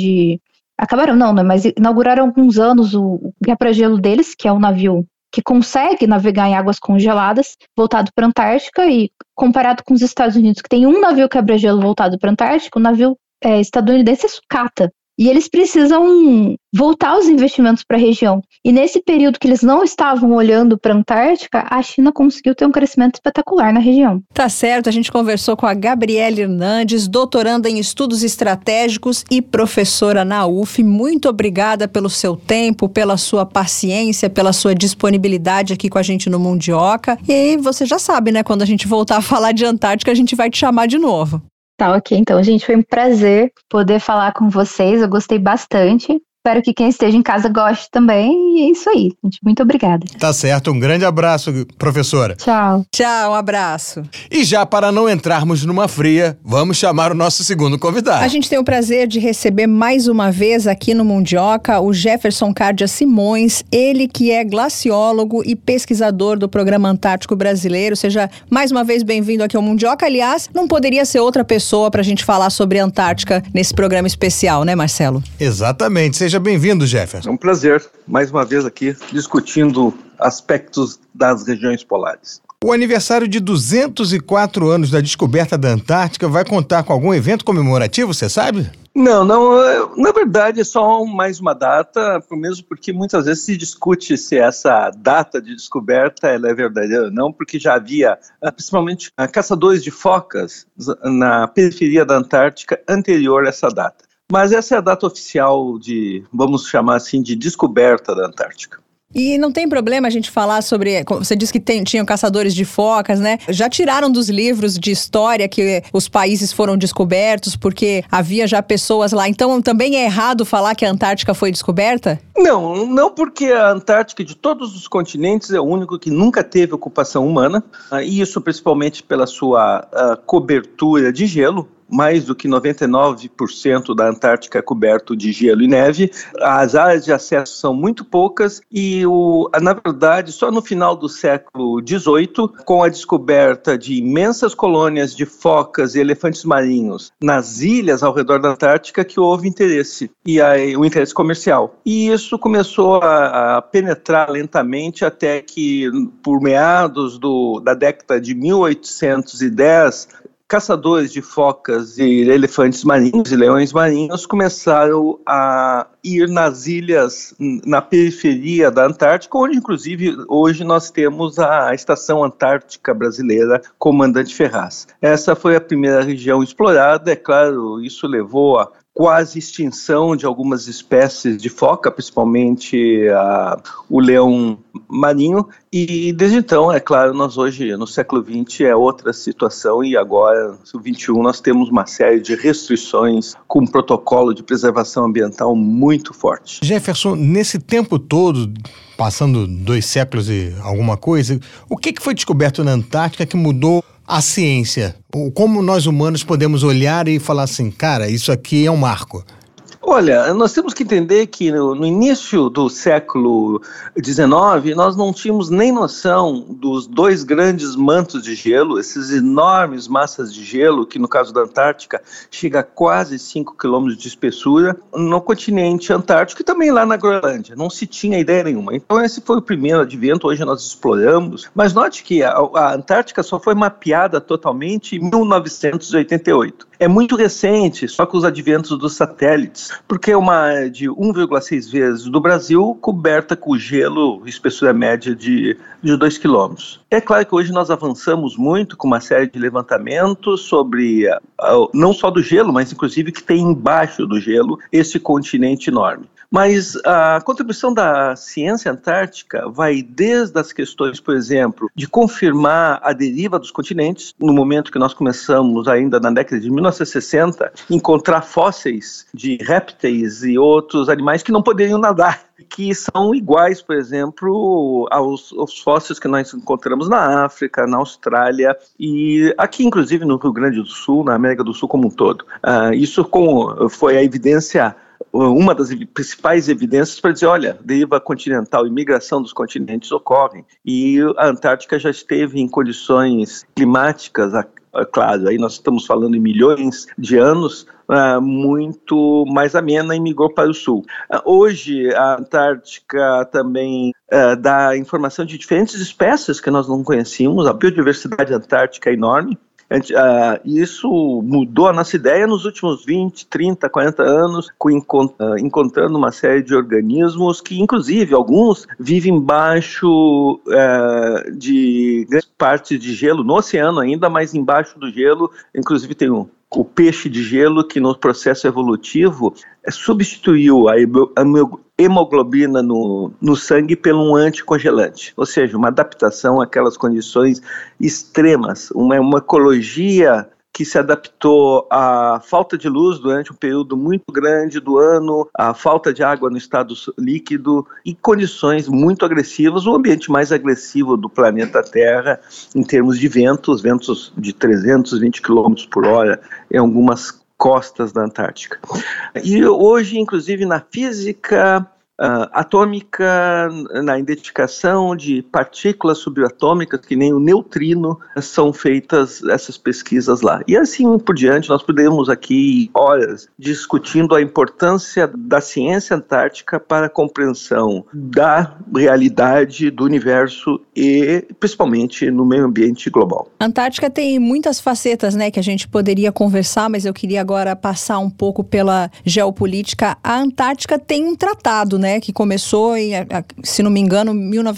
Acabaram não, né? Mas inauguraram há alguns anos o quebra-gelo deles, que é um navio que consegue navegar em águas congeladas, voltado para a Antártica, e comparado com os Estados Unidos, que tem um navio quebra-gelo voltado para a Antártica, o navio estadunidense é sucata. E eles precisam voltar os investimentos para a região. E nesse período que eles não estavam olhando para a Antártica, a China conseguiu ter um crescimento espetacular na região. Tá certo, a gente conversou com a Gabriele Hernandes, doutoranda em estudos estratégicos e professora na UF. Muito obrigada pelo seu tempo, pela sua paciência, pela sua disponibilidade aqui com a gente no Mundioca. E você já sabe, né? Quando a gente voltar a falar de Antártica, a gente vai te chamar de novo. Tá, ok. Então, gente, foi um prazer poder falar com vocês. Eu gostei bastante. Espero que quem esteja em casa goste também. E é isso aí, gente. Muito obrigada. Tá certo. Um grande abraço, professora. Tchau. Tchau, um abraço. E já para não entrarmos numa fria, vamos chamar o nosso segundo convidado. A gente tem o prazer de receber mais uma vez aqui no Mundioca o Jefferson Cardia Simões, ele que é glaciólogo e pesquisador do Programa Antártico Brasileiro. Seja mais uma vez bem-vindo aqui ao Mundioca. Aliás, não poderia ser outra pessoa para a gente falar sobre a Antártica nesse programa especial, né, Marcelo? Exatamente. Seja bem-vindo, Jefferson. É um prazer, mais uma vez aqui, discutindo aspectos das regiões polares. O aniversário de 204 anos da descoberta da Antártica vai contar com algum evento comemorativo, você sabe? Não, na verdade é só mais uma data, mesmo porque muitas vezes se discute se essa data de descoberta ela é verdadeira ou não, porque já havia, principalmente, caçadores de focas na periferia da Antártica anterior a essa data. Mas essa é a data oficial vamos chamar assim, de descoberta da Antártica. E não tem problema a gente falar sobre... Você disse que tinham caçadores de focas, né? Já tiraram dos livros de história que os países foram descobertos porque havia já pessoas lá. Então também é errado falar que a Antártica foi descoberta? Não porque a Antártica de todos os continentes é o único que nunca teve ocupação humana. E isso principalmente pela sua cobertura de gelo. Mais do que 99% da Antártica é coberto de gelo e neve. As áreas de acesso são muito poucas e, na verdade, só no final do século XVIII, com a descoberta de imensas colônias de focas e elefantes marinhos nas ilhas ao redor da Antártica, que houve interesse, e o interesse comercial. E isso começou a penetrar lentamente até que, por meados da década de 1810, caçadores de focas e elefantes marinhos e leões marinhos começaram a ir nas ilhas na periferia da Antártica, onde inclusive hoje nós temos a Estação Antártica Brasileira Comandante Ferraz. Essa foi a primeira região explorada, é claro, isso levou a quase extinção de algumas espécies de foca, principalmente o leão marinho, e desde então, é claro, nós hoje, no século XX, é outra situação, e agora, no XXI, nós temos uma série de restrições com um protocolo de preservação ambiental muito forte. Jefferson, nesse tempo todo, passando 2 séculos e alguma coisa, o que foi descoberto na Antártica que mudou a ciência? Como nós humanos podemos olhar e falar assim, cara, isso aqui é um marco? Olha, nós temos que entender que no início do século XIX, nós não tínhamos nem noção dos dois grandes mantos de gelo, esses enormes massas de gelo, que no caso da Antártica chega a quase 5 quilômetros de espessura, no continente antártico e também lá na Groenlândia. Não se tinha ideia nenhuma. Então esse foi o primeiro advento, hoje nós exploramos. Mas note que a Antártica só foi mapeada totalmente em 1988. É muito recente, só com os adventos dos satélites, porque é uma área de 1,6 vezes do Brasil, coberta com gelo, espessura média de 2 quilômetros. É claro que hoje nós avançamos muito com uma série de levantamentos sobre, não só do gelo, mas inclusive que tem embaixo do gelo esse continente enorme. Mas a contribuição da ciência antártica vai desde as questões, por exemplo, de confirmar a deriva dos continentes, no momento que nós começamos ainda na década de 1960, encontrar fósseis de répteis e outros animais que não poderiam nadar, que são iguais, por exemplo, aos fósseis que nós encontramos na África, na Austrália e aqui, inclusive, no Rio Grande do Sul, na América do Sul como um todo. Isso foi a evidência, uma das principais evidências para dizer, olha, deriva continental e migração dos continentes ocorrem. E a Antártica já esteve em condições climáticas, claro, aí nós estamos falando em milhões de anos, muito mais amena e migrou para o sul. Hoje, a Antártica também dá informação de diferentes espécies que nós não conhecíamos, a biodiversidade antártica é enorme. Isso mudou a nossa ideia nos últimos 20, 30, 40 anos, encontrando uma série de organismos que, inclusive, alguns vivem embaixo de grande parte de gelo, no oceano ainda, mas embaixo do gelo, inclusive tem o peixe de gelo que no processo evolutivo substituiu a hemoglobina no sangue por um anticongelante, ou seja, uma adaptação àquelas condições extremas, uma ecologia que se adaptou à falta de luz durante um período muito grande do ano, à falta de água no estado líquido e condições muito agressivas, o ambiente mais agressivo do planeta Terra em termos de ventos de 320 km por hora em algumas costas da Antártica. E hoje, inclusive, na física atômica, na identificação de partículas subatômicas, que nem o neutrino, são feitas essas pesquisas lá. E assim por diante, nós podemos aqui horas discutindo a importância da ciência antártica para a compreensão da realidade do universo e principalmente no meio ambiente global. A Antártica tem muitas facetas, né, que a gente poderia conversar, mas eu queria agora passar um pouco pela geopolítica. A Antártica tem um tratado, né, que começou em, se não me engano,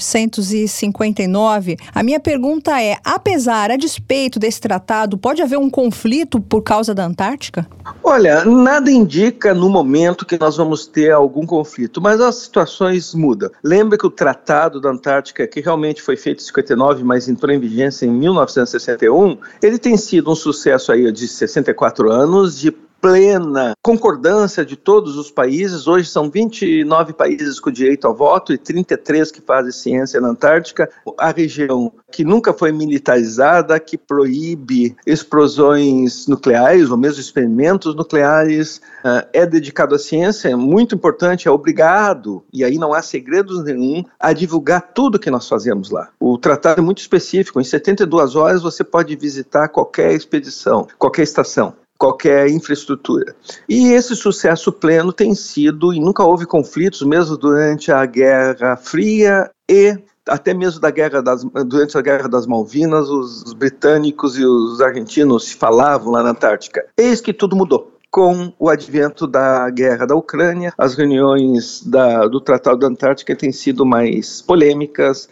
1959. A minha pergunta é, a despeito desse tratado, pode haver um conflito por causa da Antártica? Olha, nada indica no momento que nós vamos ter algum conflito, mas as situações mudam. Lembra que o Tratado da Antártica, que realmente foi feito em 59, mas entrou em vigência em 1961, ele tem sido um sucesso aí de 64 anos de plena concordância de todos os países. Hoje são 29 países com direito ao voto e 33 que fazem ciência na Antártica. A região que nunca foi militarizada, que proíbe explosões nucleares ou mesmo experimentos nucleares, é dedicado à ciência, é muito importante, é obrigado, e aí não há segredos nenhum, a divulgar tudo que nós fazemos lá. O tratado é muito específico, em 72 horas você pode visitar qualquer expedição, qualquer estação, qualquer infraestrutura. E esse sucesso pleno tem sido, e nunca houve conflitos, mesmo durante a Guerra Fria e até mesmo durante a Guerra das Malvinas, os britânicos e os argentinos se falavam lá na Antártica. Eis que tudo mudou. Com o advento da guerra da Ucrânia, as reuniões do Tratado da Antártica têm sido mais polêmicas,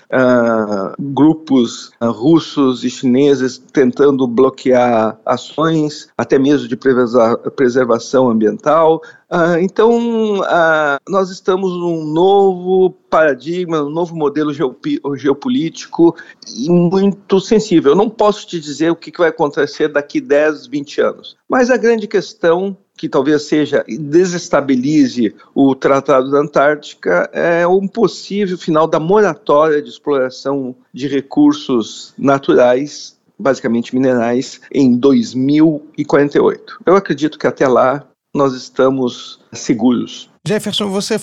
grupos russos e chineses tentando bloquear ações, até mesmo de preservação ambiental. Então, nós estamos num novo paradigma, um novo modelo geopolítico e muito sensível. Eu não posso te dizer o que vai acontecer daqui 10, 20 anos, mas a grande questão que talvez desestabilize o Tratado da Antártica é um possível final da moratória de exploração de recursos naturais, basicamente minerais, em 2048. Eu acredito que até lá nós estamos seguros. Jefferson, você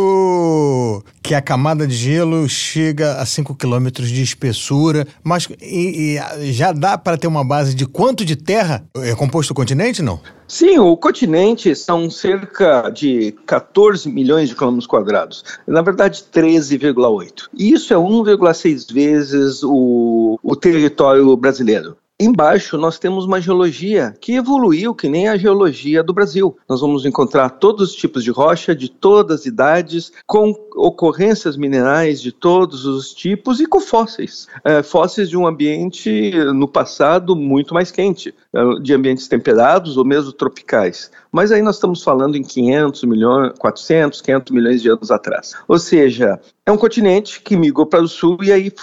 falou que a camada de gelo chega a 5 quilômetros de espessura, mas já dá para ter uma base de quanto de terra é composto o continente, não? Sim, o continente são cerca de 14 milhões de quilômetros quadrados. Na verdade, 13,8. E isso é 1,6 vezes o território brasileiro. Embaixo nós temos uma geologia que evoluiu que nem a geologia do Brasil. Nós vamos encontrar todos os tipos de rocha, de todas as idades, com ocorrências minerais de todos os tipos e com fósseis. Fósseis de um ambiente no passado muito mais quente, de ambientes temperados ou mesmo tropicais. Mas aí nós estamos falando em 500 milhões de anos atrás. Ou seja, é um continente que migrou para o sul e aí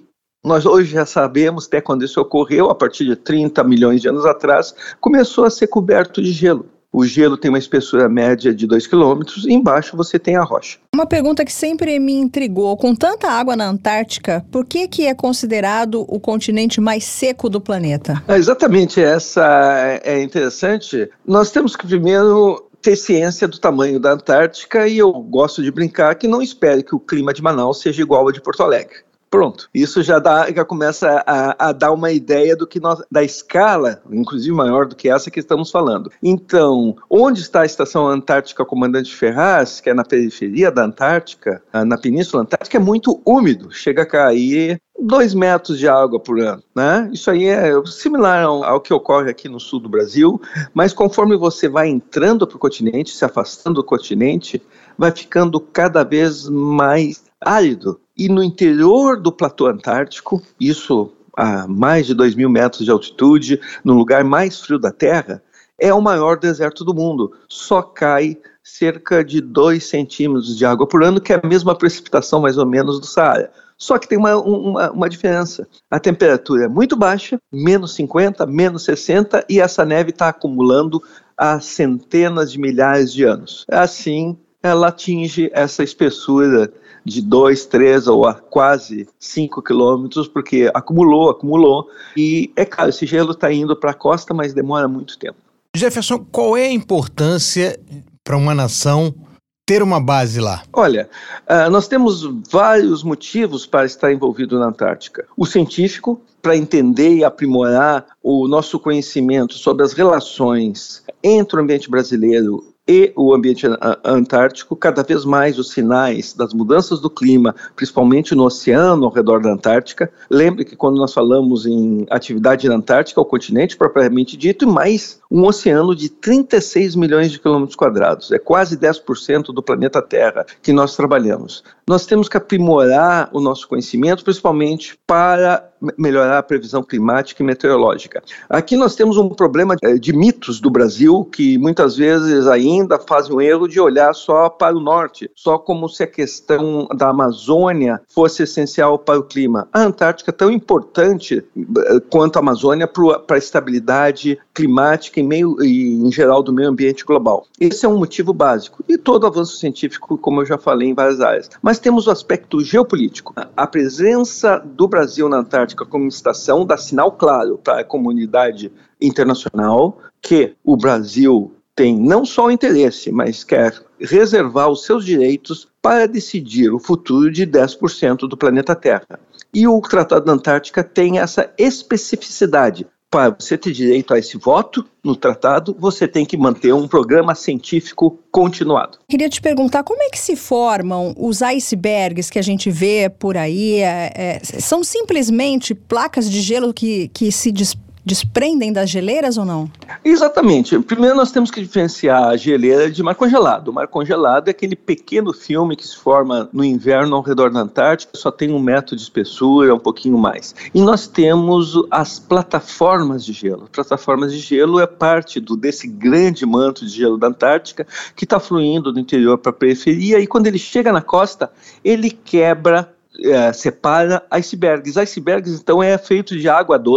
nós hoje já sabemos, até quando isso ocorreu, a partir de 30 milhões de anos atrás, começou a ser coberto de gelo. O gelo tem uma espessura média de 2 quilômetros e embaixo você tem a rocha. Uma pergunta que sempre me intrigou, com tanta água na Antártica, por que é considerado o continente mais seco do planeta? Exatamente, essa é interessante. Nós temos que primeiro ter ciência do tamanho da Antártica e eu gosto de brincar que não espere que o clima de Manaus seja igual ao de Porto Alegre. Pronto, isso já começa a dar uma ideia da escala, inclusive maior do que essa que estamos falando. Então, onde está a Estação Antártica Comandante Ferraz, que é na periferia da Antártica, na Península Antártica, é muito úmido, chega a cair 2 metros de água por ano, né? Isso aí é similar ao que ocorre aqui no sul do Brasil, mas conforme você vai entrando para o continente, se afastando do continente, vai ficando cada vez mais árido. E no interior do platô antártico, isso a mais de 2.000 metros de altitude, no lugar mais frio da Terra, é o maior deserto do mundo. Só cai cerca de 2 centímetros de água por ano, que é a mesma precipitação mais ou menos do Saara. Só que tem uma diferença. A temperatura é muito baixa, menos 50, menos 60, e essa neve está acumulando há centenas de milhares de anos. Assim, ela atinge essa espessura de 2, 3 ou quase 5 quilômetros, porque acumulou, e é claro, esse gelo está indo para a costa, mas demora muito tempo. Jefferson, qual é a importância para uma nação ter uma base lá? Olha, nós temos vários motivos para estar envolvido na Antártica. O científico, para entender e aprimorar o nosso conhecimento sobre as relações entre o ambiente brasileiro e o ambiente antártico, cada vez mais os sinais das mudanças do clima, principalmente no oceano ao redor da Antártica. Lembre que quando nós falamos em atividade na Antártica, o continente propriamente dito, e mais um oceano de 36 milhões de quilômetros quadrados. É quase 10% do planeta Terra que nós trabalhamos. Nós temos que aprimorar o nosso conhecimento, principalmente para melhorar a previsão climática e meteorológica. Aqui nós temos um problema de mitos do Brasil, que muitas vezes ainda fazem o erro de olhar só para o norte, só como se a questão da Amazônia fosse essencial para o clima. A Antártica é tão importante quanto a Amazônia para a estabilidade climática e em geral do meio ambiente global. Esse é um motivo básico. E todo avanço científico, como eu já falei, em várias áreas. Mas temos o aspecto geopolítico. A presença do Brasil na Antártica como estação dá sinal claro para a comunidade internacional que o Brasil tem não só o interesse, mas quer reservar os seus direitos para decidir o futuro de 10% do planeta Terra. E o Tratado da Antártica tem essa especificidade. Para você ter direito a esse voto no tratado, você tem que manter um programa científico continuado. Queria te perguntar, como é que se formam os icebergs que a gente vê por aí? São simplesmente placas de gelo que se desprendem das geleiras ou não? Exatamente. Primeiro nós temos que diferenciar a geleira de mar congelado. O mar congelado é aquele pequeno filme que se forma no inverno ao redor da Antártica, só tem 1 metro de espessura, um pouquinho mais. E nós temos as plataformas de gelo. Plataformas de gelo é parte desse grande manto de gelo da Antártica que está fluindo do interior para a periferia, e quando ele chega na costa, ele quebra, separa icebergs. Icebergs, então, é feito de água doce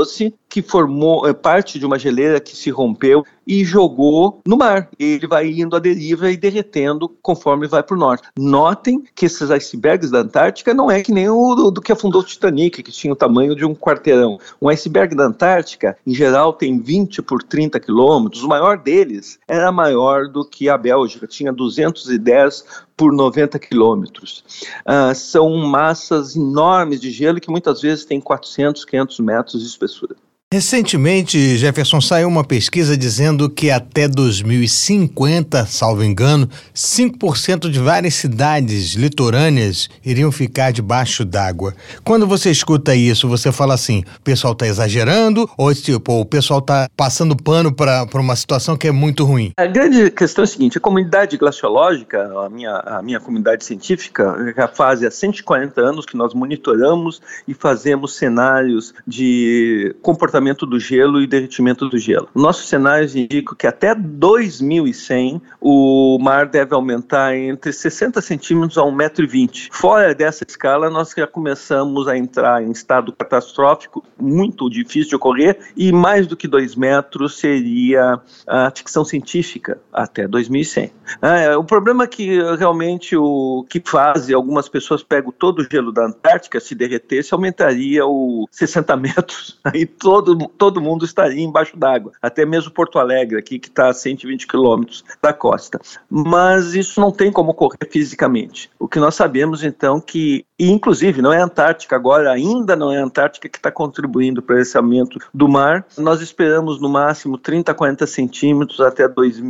que formou parte de uma geleira que se rompeu e jogou no mar. Ele vai indo à deriva e derretendo conforme vai para o norte. Notem que esses icebergs da Antártica não é que nem o do que afundou o Titanic, que tinha o tamanho de um quarteirão. Um iceberg da Antártica, em geral, tem 20 por 30 quilômetros. O maior deles era maior do que a Bélgica, tinha 210 por 90 quilômetros. São massas enormes de gelo que muitas vezes têm 400, 500 metros de espessura. Recentemente, Jefferson, saiu uma pesquisa dizendo que até 2050, salvo engano, 5% de várias cidades litorâneas iriam ficar debaixo d'água. Quando você escuta isso, você fala assim, o pessoal está exagerando ou o pessoal está passando pano para uma situação que é muito ruim? A grande questão é a seguinte, a comunidade glaciológica, a minha comunidade científica, já faz há 140 anos que nós monitoramos e fazemos cenários de comportamento do gelo e derretimento do gelo. Nossos cenários indicam que até 2100 o mar deve aumentar entre 60 centímetros a 1,20 m. Fora dessa escala, nós já começamos a entrar em estado catastrófico, muito difícil de ocorrer, e mais do que 2 metros seria a ficção científica até 2100. O problema é que realmente o que faz, algumas pessoas pegam todo o gelo da Antártica, se derretesse, aumentaria o 60 metros, aí todo mundo estaria embaixo d'água, até mesmo Porto Alegre, aqui que está a 120 quilômetros da costa. Mas isso não tem como ocorrer fisicamente. O que nós sabemos, então, que, e inclusive não é a Antártica agora, ainda não é a Antártica que está contribuindo para esse aumento do mar. Nós esperamos no máximo 30 a 40 centímetros até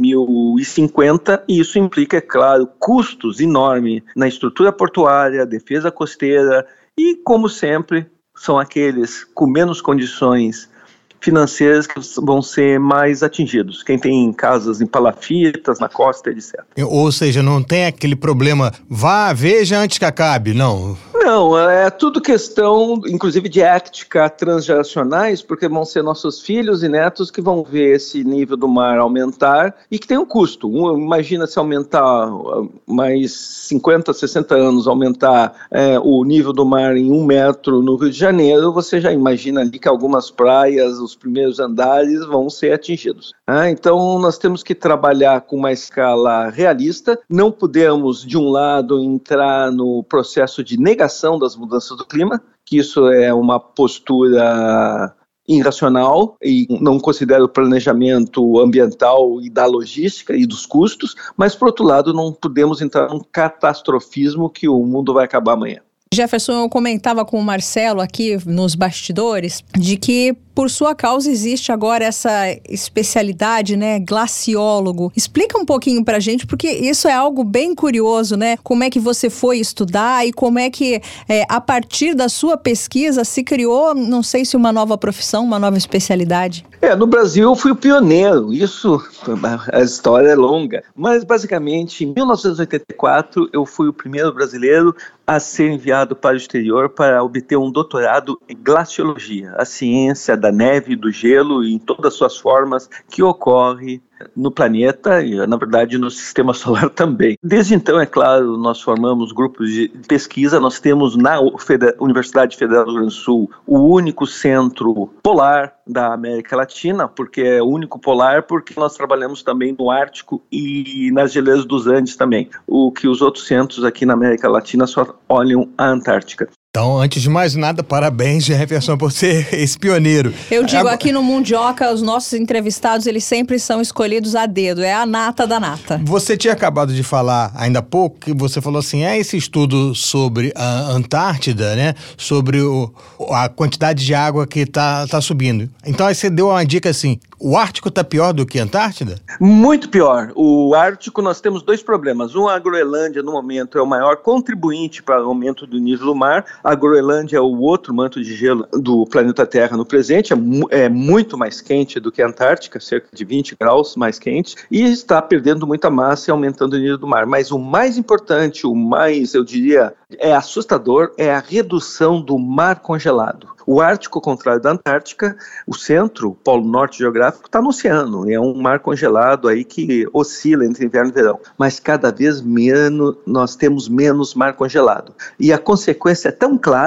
2050, e isso implica, é claro, custos enormes na estrutura portuária, defesa costeira, e como sempre, são aqueles com menos condições financeiras que vão ser mais atingidos. Quem tem casas em palafitas, na costa, etc. Ou seja, não tem aquele problema, veja antes que acabe, não. Não, é tudo questão, inclusive, de ética transgeracionais, porque vão ser nossos filhos e netos que vão ver esse nível do mar aumentar e que tem um custo. Imagina se aumentar mais 50, 60 anos, aumentar o nível do mar em 1 metro no Rio de Janeiro, você já imagina ali que algumas praias, os primeiros andares vão ser atingidos. Então, nós temos que trabalhar com uma escala realista, não podemos, de um lado, entrar no processo de negação das mudanças do clima, que isso é uma postura irracional e não considera o planejamento ambiental e da logística e dos custos, mas, por outro lado, não podemos entrar num catastrofismo que o mundo vai acabar amanhã. Jefferson, eu comentava com o Marcelo aqui nos bastidores de que por sua causa existe agora essa especialidade, né, glaciólogo. Explica um pouquinho pra gente, porque isso é algo bem curioso, né? Como é que você foi estudar e como é que, a partir da sua pesquisa, se criou, não sei se uma nova profissão, uma nova especialidade? No Brasil eu fui o pioneiro, isso, a história é longa, mas basicamente em 1984 eu fui o primeiro brasileiro a ser enviado para o exterior para obter um doutorado em glaciologia, a ciência da neve, do gelo e em todas as suas formas que ocorre no planeta e, na verdade, no sistema solar também. Desde então, é claro, nós formamos grupos de pesquisa, nós temos na Universidade Federal do Rio Grande do Sul o único centro polar da América Latina, porque é o único polar, porque nós trabalhamos também no Ártico e nas geleiras dos Andes também, o que os outros centros aqui na América Latina só olham a Antártica. Então, antes de mais nada, parabéns, Jefferson, por ser esse pioneiro. Eu digo, aqui no Mundioca, os nossos entrevistados, eles sempre são escolhidos a dedo, é a nata da nata. Você tinha acabado de falar, ainda há pouco, que você falou assim, esse estudo sobre a Antártida, né, sobre a quantidade de água que tá subindo. Então, aí você deu uma dica assim, o Ártico está pior do que a Antártida? Muito pior. O Ártico, nós temos dois problemas. A Groenlândia, no momento, é o maior contribuinte para o aumento do nível do mar. A Groenlândia é o outro manto de gelo do planeta Terra no presente, é muito mais quente do que a Antártica, cerca de 20 graus mais quente, e está perdendo muita massa e aumentando o nível do mar. Mas o mais importante, o mais, eu diria, assustador, é a redução do mar congelado. O Ártico, ao contrário da Antártica, o centro, o polo norte geográfico, está no oceano. É um mar congelado aí que oscila entre inverno e verão. Mas cada vez menos nós temos menos mar congelado. E a consequência é tão clara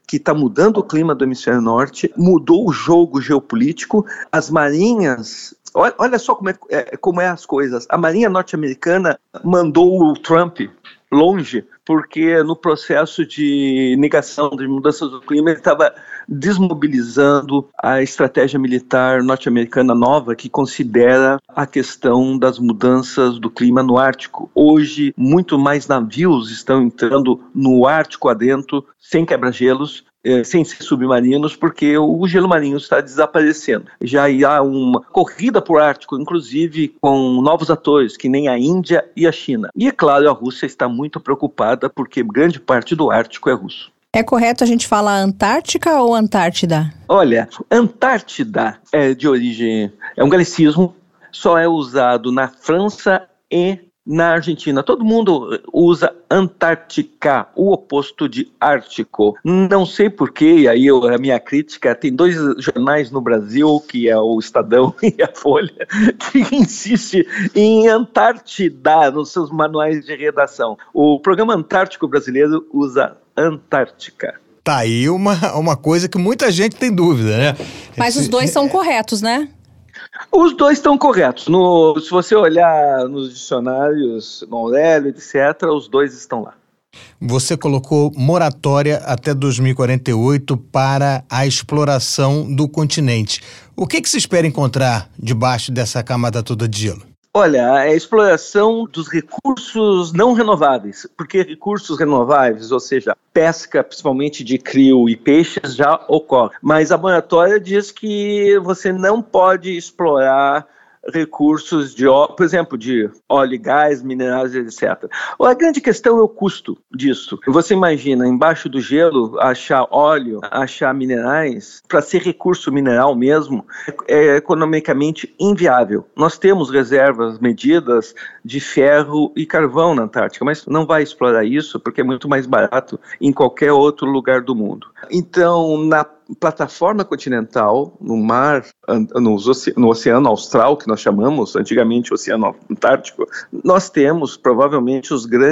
que está mudando o clima do hemisfério norte, mudou o jogo geopolítico, as marinhas... Olha só como é as coisas. A Marinha norte-americana mandou o Trump longe, porque no processo de negação de mudanças do clima ele estava desmobilizando a estratégia militar norte-americana nova, que considera a questão das mudanças do clima no Ártico. Hoje, muito mais navios estão entrando no Ártico adentro, sem quebra-gelos, sem ser submarinos, porque o gelo marinho está desaparecendo. Já há uma corrida por Ártico, inclusive com novos atores, que nem a Índia e a China. E, é claro, a Rússia está muito preocupada, porque grande parte do Ártico é russo. É correto a gente falar Antártica ou Antártida? Olha, Antártida é de origem, é um galicismo, só é usado na França e na Argentina. Todo mundo usa Antártica, o oposto de Ártico. Não sei porquê, e aí a minha crítica, tem 2 jornais no Brasil, que é o Estadão e a Folha, que insiste em Antártida nos seus manuais de redação. O programa Antártico brasileiro usa Antártica. Tá aí uma coisa que muita gente tem dúvida, né? Mas os dois são corretos, né? Os dois estão corretos. Se você olhar nos dicionários, no Aurélio, etc., os dois estão lá. Você colocou moratória até 2048 para a exploração do continente. O que se espera encontrar debaixo dessa camada toda de gelo? Olha, a exploração dos recursos não renováveis, porque recursos renováveis, ou seja, pesca, principalmente de crio e peixes, já ocorre. Mas a moratória diz que você não pode explorar recursos por exemplo, de óleo e gás, minerais, etc. A grande questão é o custo disso. Você imagina, embaixo do gelo, achar óleo, achar minerais, para ser recurso mineral mesmo, é economicamente inviável. Nós temos reservas medidas de ferro e carvão na Antártica, mas não vai explorar isso porque é muito mais barato em qualquer outro lugar do mundo. Então, na plataforma continental, no mar, no Oceano Austral, que nós chamamos antigamente Oceano Antártico, nós temos provavelmente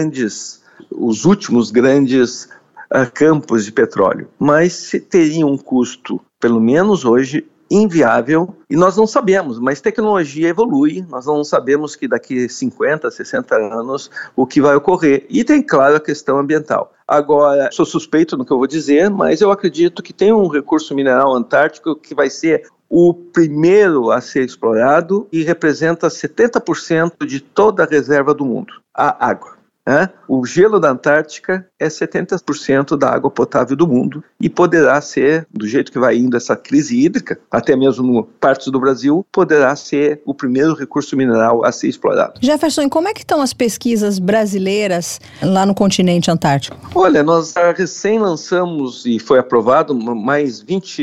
os últimos grandes campos de petróleo, mas teria um custo, pelo menos hoje, inviável, e nós não sabemos, mas tecnologia evolui, nós não sabemos que daqui 50, 60 anos o que vai ocorrer. E tem, claro, a questão ambiental. Agora, sou suspeito no que eu vou dizer, mas eu acredito que tem um recurso mineral antártico que vai ser o primeiro a ser explorado e representa 70% de toda a reserva do mundo, a água. O gelo da Antártica é 70% da água potável do mundo e poderá ser, do jeito que vai indo essa crise hídrica, até mesmo partes do Brasil, poderá ser o primeiro recurso mineral a ser explorado. Jefferson, e como é que estão as pesquisas brasileiras lá no continente antártico? Olha, nós recém lançamos e foi aprovado mais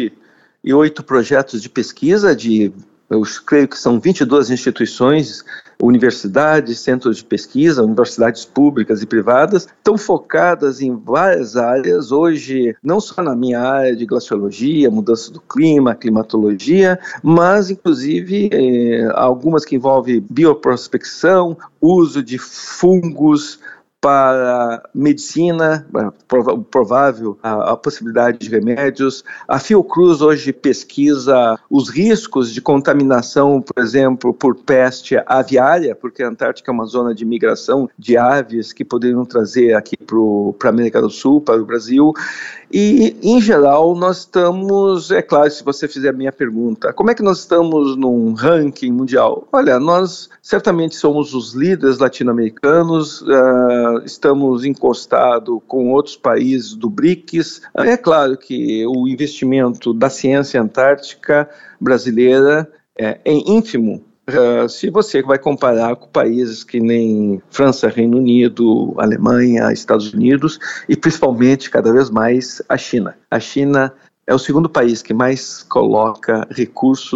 28 projetos de pesquisa eu creio que são 22 instituições, universidades, centros de pesquisa, universidades públicas e privadas, estão focadas em várias áreas, hoje não só na minha área de glaciologia, mudança do clima, climatologia, mas inclusive algumas que envolvem bioprospecção, uso de fungos para medicina, provável a possibilidade de remédios. A Fiocruz hoje pesquisa os riscos de contaminação, por exemplo, por peste aviária, porque a Antártica é uma zona de migração de aves que poderiam trazer aqui para a América do Sul, para o Brasil. E, em geral, nós estamos, é claro, se você fizer a minha pergunta, como é que nós estamos num ranking mundial? Olha, nós certamente somos os líderes latino-americanos, estamos encostados com outros países do BRICS. É claro que o investimento da ciência antártica brasileira é ínfimo. Se você vai comparar com países que nem França, Reino Unido, Alemanha, Estados Unidos e principalmente, cada vez mais, a China. A China é o segundo país que mais coloca recursos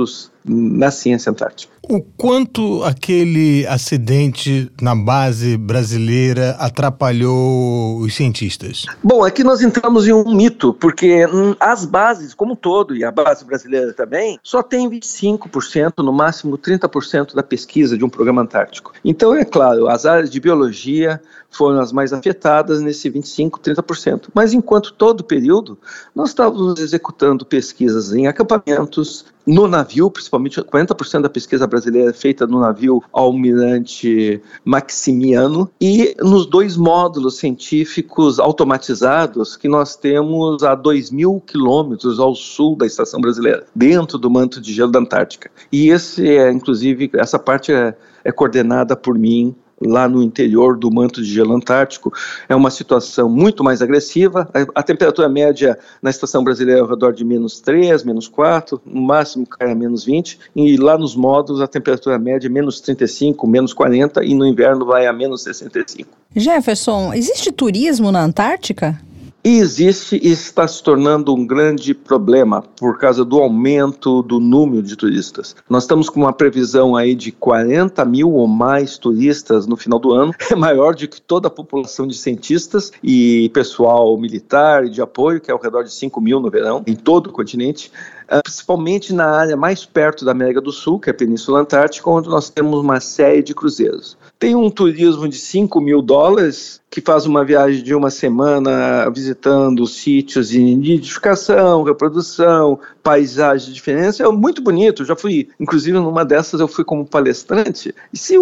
na ciência antártica. O quanto aquele acidente na base brasileira atrapalhou os cientistas? Bom, aqui nós entramos em um mito, porque as bases como um todo, e a base brasileira também, só tem 25%, no máximo 30% da pesquisa de um programa antártico. Então, é claro, as áreas de biologia foram as mais afetadas nesse 25%, 30%. Mas enquanto todo o período, nós estávamos executando pesquisas em acampamentos, no navio, principalmente 40% da pesquisa brasileira é feita no navio Almirante Maximiano, e nos 2 módulos científicos automatizados que nós temos a 2.000 quilômetros ao sul da estação brasileira, dentro do manto de gelo da Antártica. E inclusive, essa parte é coordenada por mim, lá no interior do manto de gelo antártico. É uma situação muito mais agressiva. A temperatura média na estação brasileira é ao redor de -3, -4, no máximo cai a -20, e lá nos módulos a temperatura média é -35, -40, e no inverno vai a -65. Jefferson, existe turismo na Antártica? E existe e está se tornando um grande problema por causa do aumento do número de turistas. Nós estamos com uma previsão aí de 40 mil ou mais turistas no final do ano. É maior do que toda a população de cientistas e pessoal militar e de apoio, que é ao redor de 5 mil no verão, em todo o continente. Principalmente na área mais perto da América do Sul, que é a Península Antártica, onde nós temos uma série de cruzeiros. Tem um turismo de $5.000, que faz uma viagem de uma semana visitando sítios de nidificação, reprodução, paisagens diferentes. É muito bonito, já fui, inclusive numa dessas eu fui como palestrante. E se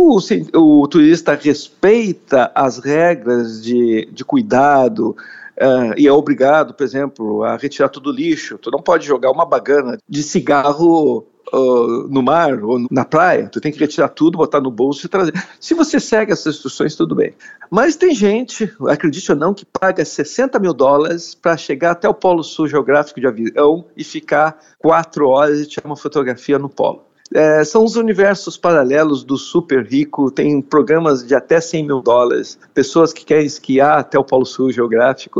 o turista respeita as regras de cuidado, e é obrigado, por exemplo, a retirar todo o lixo. Tu não pode jogar uma bagana de cigarro no mar ou na praia. Tu tem que retirar tudo, botar no bolso e trazer. Se você segue essas instruções, tudo bem. Mas tem gente, acredite ou não, que paga $60 mil para chegar até o Polo Sul geográfico de avião e ficar 4 horas e tirar uma fotografia no polo. São os universos paralelos do super rico, tem programas de até $100 mil, pessoas que querem esquiar até o Polo Sul geográfico.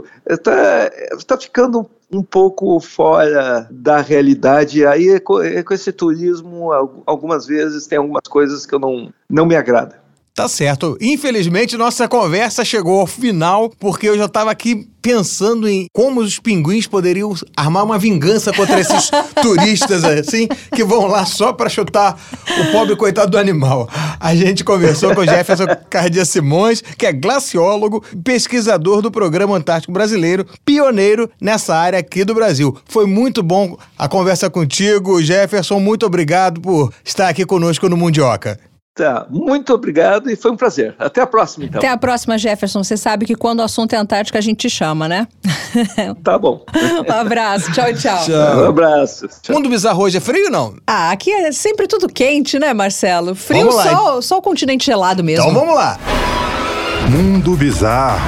Está ficando um pouco fora da realidade. Aí com esse turismo, algumas vezes tem algumas coisas que eu não me agradam. Tá certo. Infelizmente, nossa conversa chegou ao final, porque eu já estava aqui pensando em como os pinguins poderiam armar uma vingança contra esses turistas, assim, que vão lá só para chutar o pobre coitado do animal. A gente conversou com o Jefferson Cardia Simões, que é glaciólogo, pesquisador do Programa Antártico Brasileiro, pioneiro nessa área aqui do Brasil. Foi muito bom a conversa contigo, Jefferson. Muito obrigado por estar aqui conosco no Mundioca. Tá, muito obrigado e foi um prazer. Até a próxima, então. Até a próxima, Jefferson. Você sabe que quando o assunto é Antártica, a gente te chama, né? Tá bom. Um abraço. Tchau, tchau. Um abraço. Tchau. Mundo Bizarro hoje é frio ou não? Aqui é sempre tudo quente, né, Marcelo? Frio, só o continente gelado mesmo. Então vamos lá. Mundo Bizarro.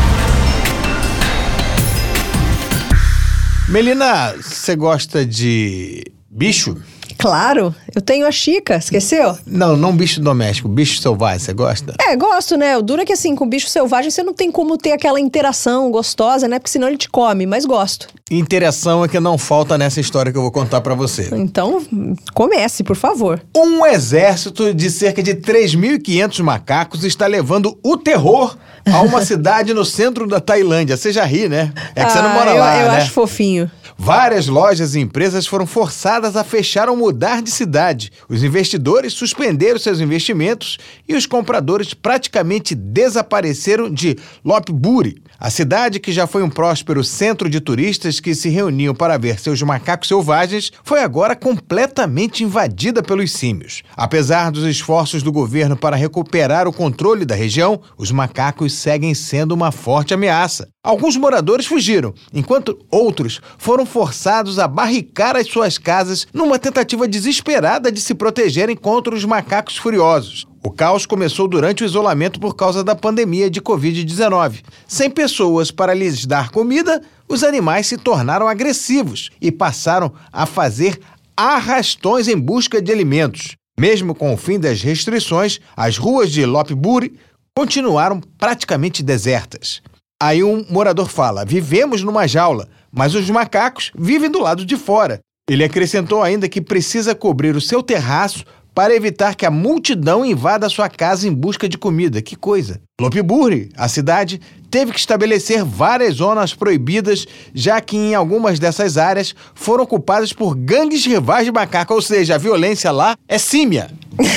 Melina, você gosta de bicho? Claro, eu tenho a Chica, esqueceu? Não bicho doméstico, bicho selvagem, você gosta? Gosto, né? O duro é que assim, com bicho selvagem você não tem como ter aquela interação gostosa, né? Porque senão ele te come, mas gosto. Interação é que não falta nessa história que eu vou contar pra você. Então, comece, por favor. Um exército de cerca de 3.500 macacos está levando o terror a uma cidade no centro da Tailândia. Você já ri, né? É que você não mora lá, eu né? acho fofinho. Várias lojas e empresas foram forçadas a fechar ou mudar de cidade. Os investidores suspenderam seus investimentos e os compradores praticamente desapareceram de Lopburi. A cidade, que já foi um próspero centro de turistas que se reuniam para ver seus macacos selvagens, foi agora completamente invadida pelos símios. Apesar dos esforços do governo para recuperar o controle da região, os macacos seguem sendo uma forte ameaça. Alguns moradores fugiram, enquanto outros foram forçados a barricar as suas casas numa tentativa desesperada de se protegerem contra os macacos furiosos. O caos começou durante o isolamento por causa da pandemia de Covid-19. Sem pessoas para lhes dar comida, os animais se tornaram agressivos e passaram a fazer arrastões em busca de alimentos. Mesmo com o fim das restrições, as ruas de Lopburi continuaram praticamente desertas. Aí um morador fala: vivemos numa jaula, mas os macacos vivem do lado de fora. Ele acrescentou ainda que precisa cobrir o seu terraço para evitar que a multidão invada a sua casa em busca de comida. Que coisa! Lopburi, a cidade, teve que estabelecer várias zonas proibidas, já que em algumas dessas áreas foram ocupadas por gangues rivais de macaco, ou seja, a violência lá é símia.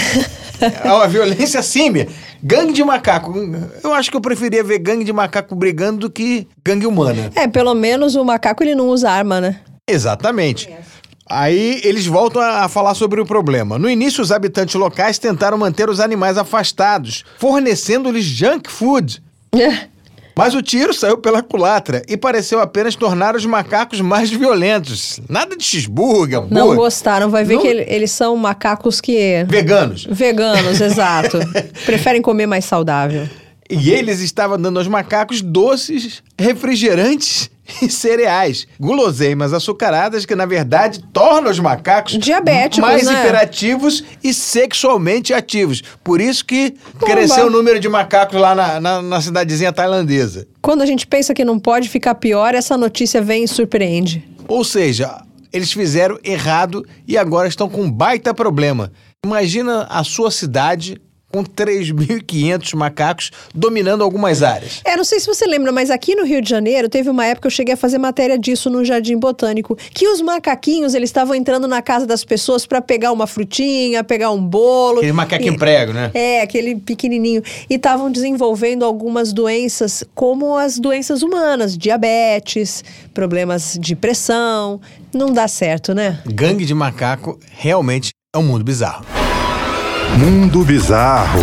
A violência símia. Gangue de macaco. Eu acho que eu preferia ver gangue de macaco brigando do que gangue humana. Pelo menos o macaco ele não usa arma, né? Exatamente. Aí eles voltam a falar sobre o problema. No início, os habitantes locais tentaram manter os animais afastados, fornecendo-lhes junk food. Mas o tiro saiu pela culatra e pareceu apenas tornar os macacos mais violentos. Nada de cheeseburger, hambúrguer. Não gostaram, vai ver que eles são macacos que... Veganos. Veganos, exato. Preferem comer mais saudável. E eles estavam dando aos macacos doces, refrigerantes e cereais. Guloseimas açucaradas que, na verdade, tornam os macacos diabéticos, mais né? Hiperativos e sexualmente ativos. Por isso que cresceu o número de macacos lá na cidadezinha tailandesa. Quando a gente pensa que não pode ficar pior, essa notícia vem e surpreende. Ou seja, eles fizeram errado e agora estão com um baita problema. Imagina a sua cidade com 3.500 macacos dominando algumas áreas. Não sei se você lembra, mas aqui no Rio de Janeiro teve uma época que eu cheguei a fazer matéria disso no Jardim Botânico, que os macaquinhos, eles estavam entrando na casa das pessoas para pegar uma frutinha, pegar um bolo. Aquele macaquinho prego, né? Aquele pequenininho. E estavam desenvolvendo algumas doenças, como as doenças humanas, diabetes, problemas de pressão. Não dá certo, né? Gangue de macaco realmente é um mundo bizarro. Mundo Bizarro.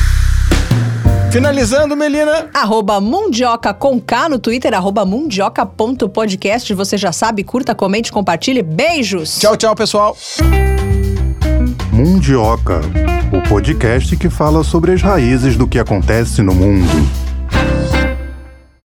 Finalizando, Melina. @Mundioca com K no Twitter, @mundioca.podcast. Você já sabe, curta, comente, compartilhe. Beijos! Tchau, tchau, pessoal. Mundioca, o podcast que fala sobre as raízes do que acontece no mundo.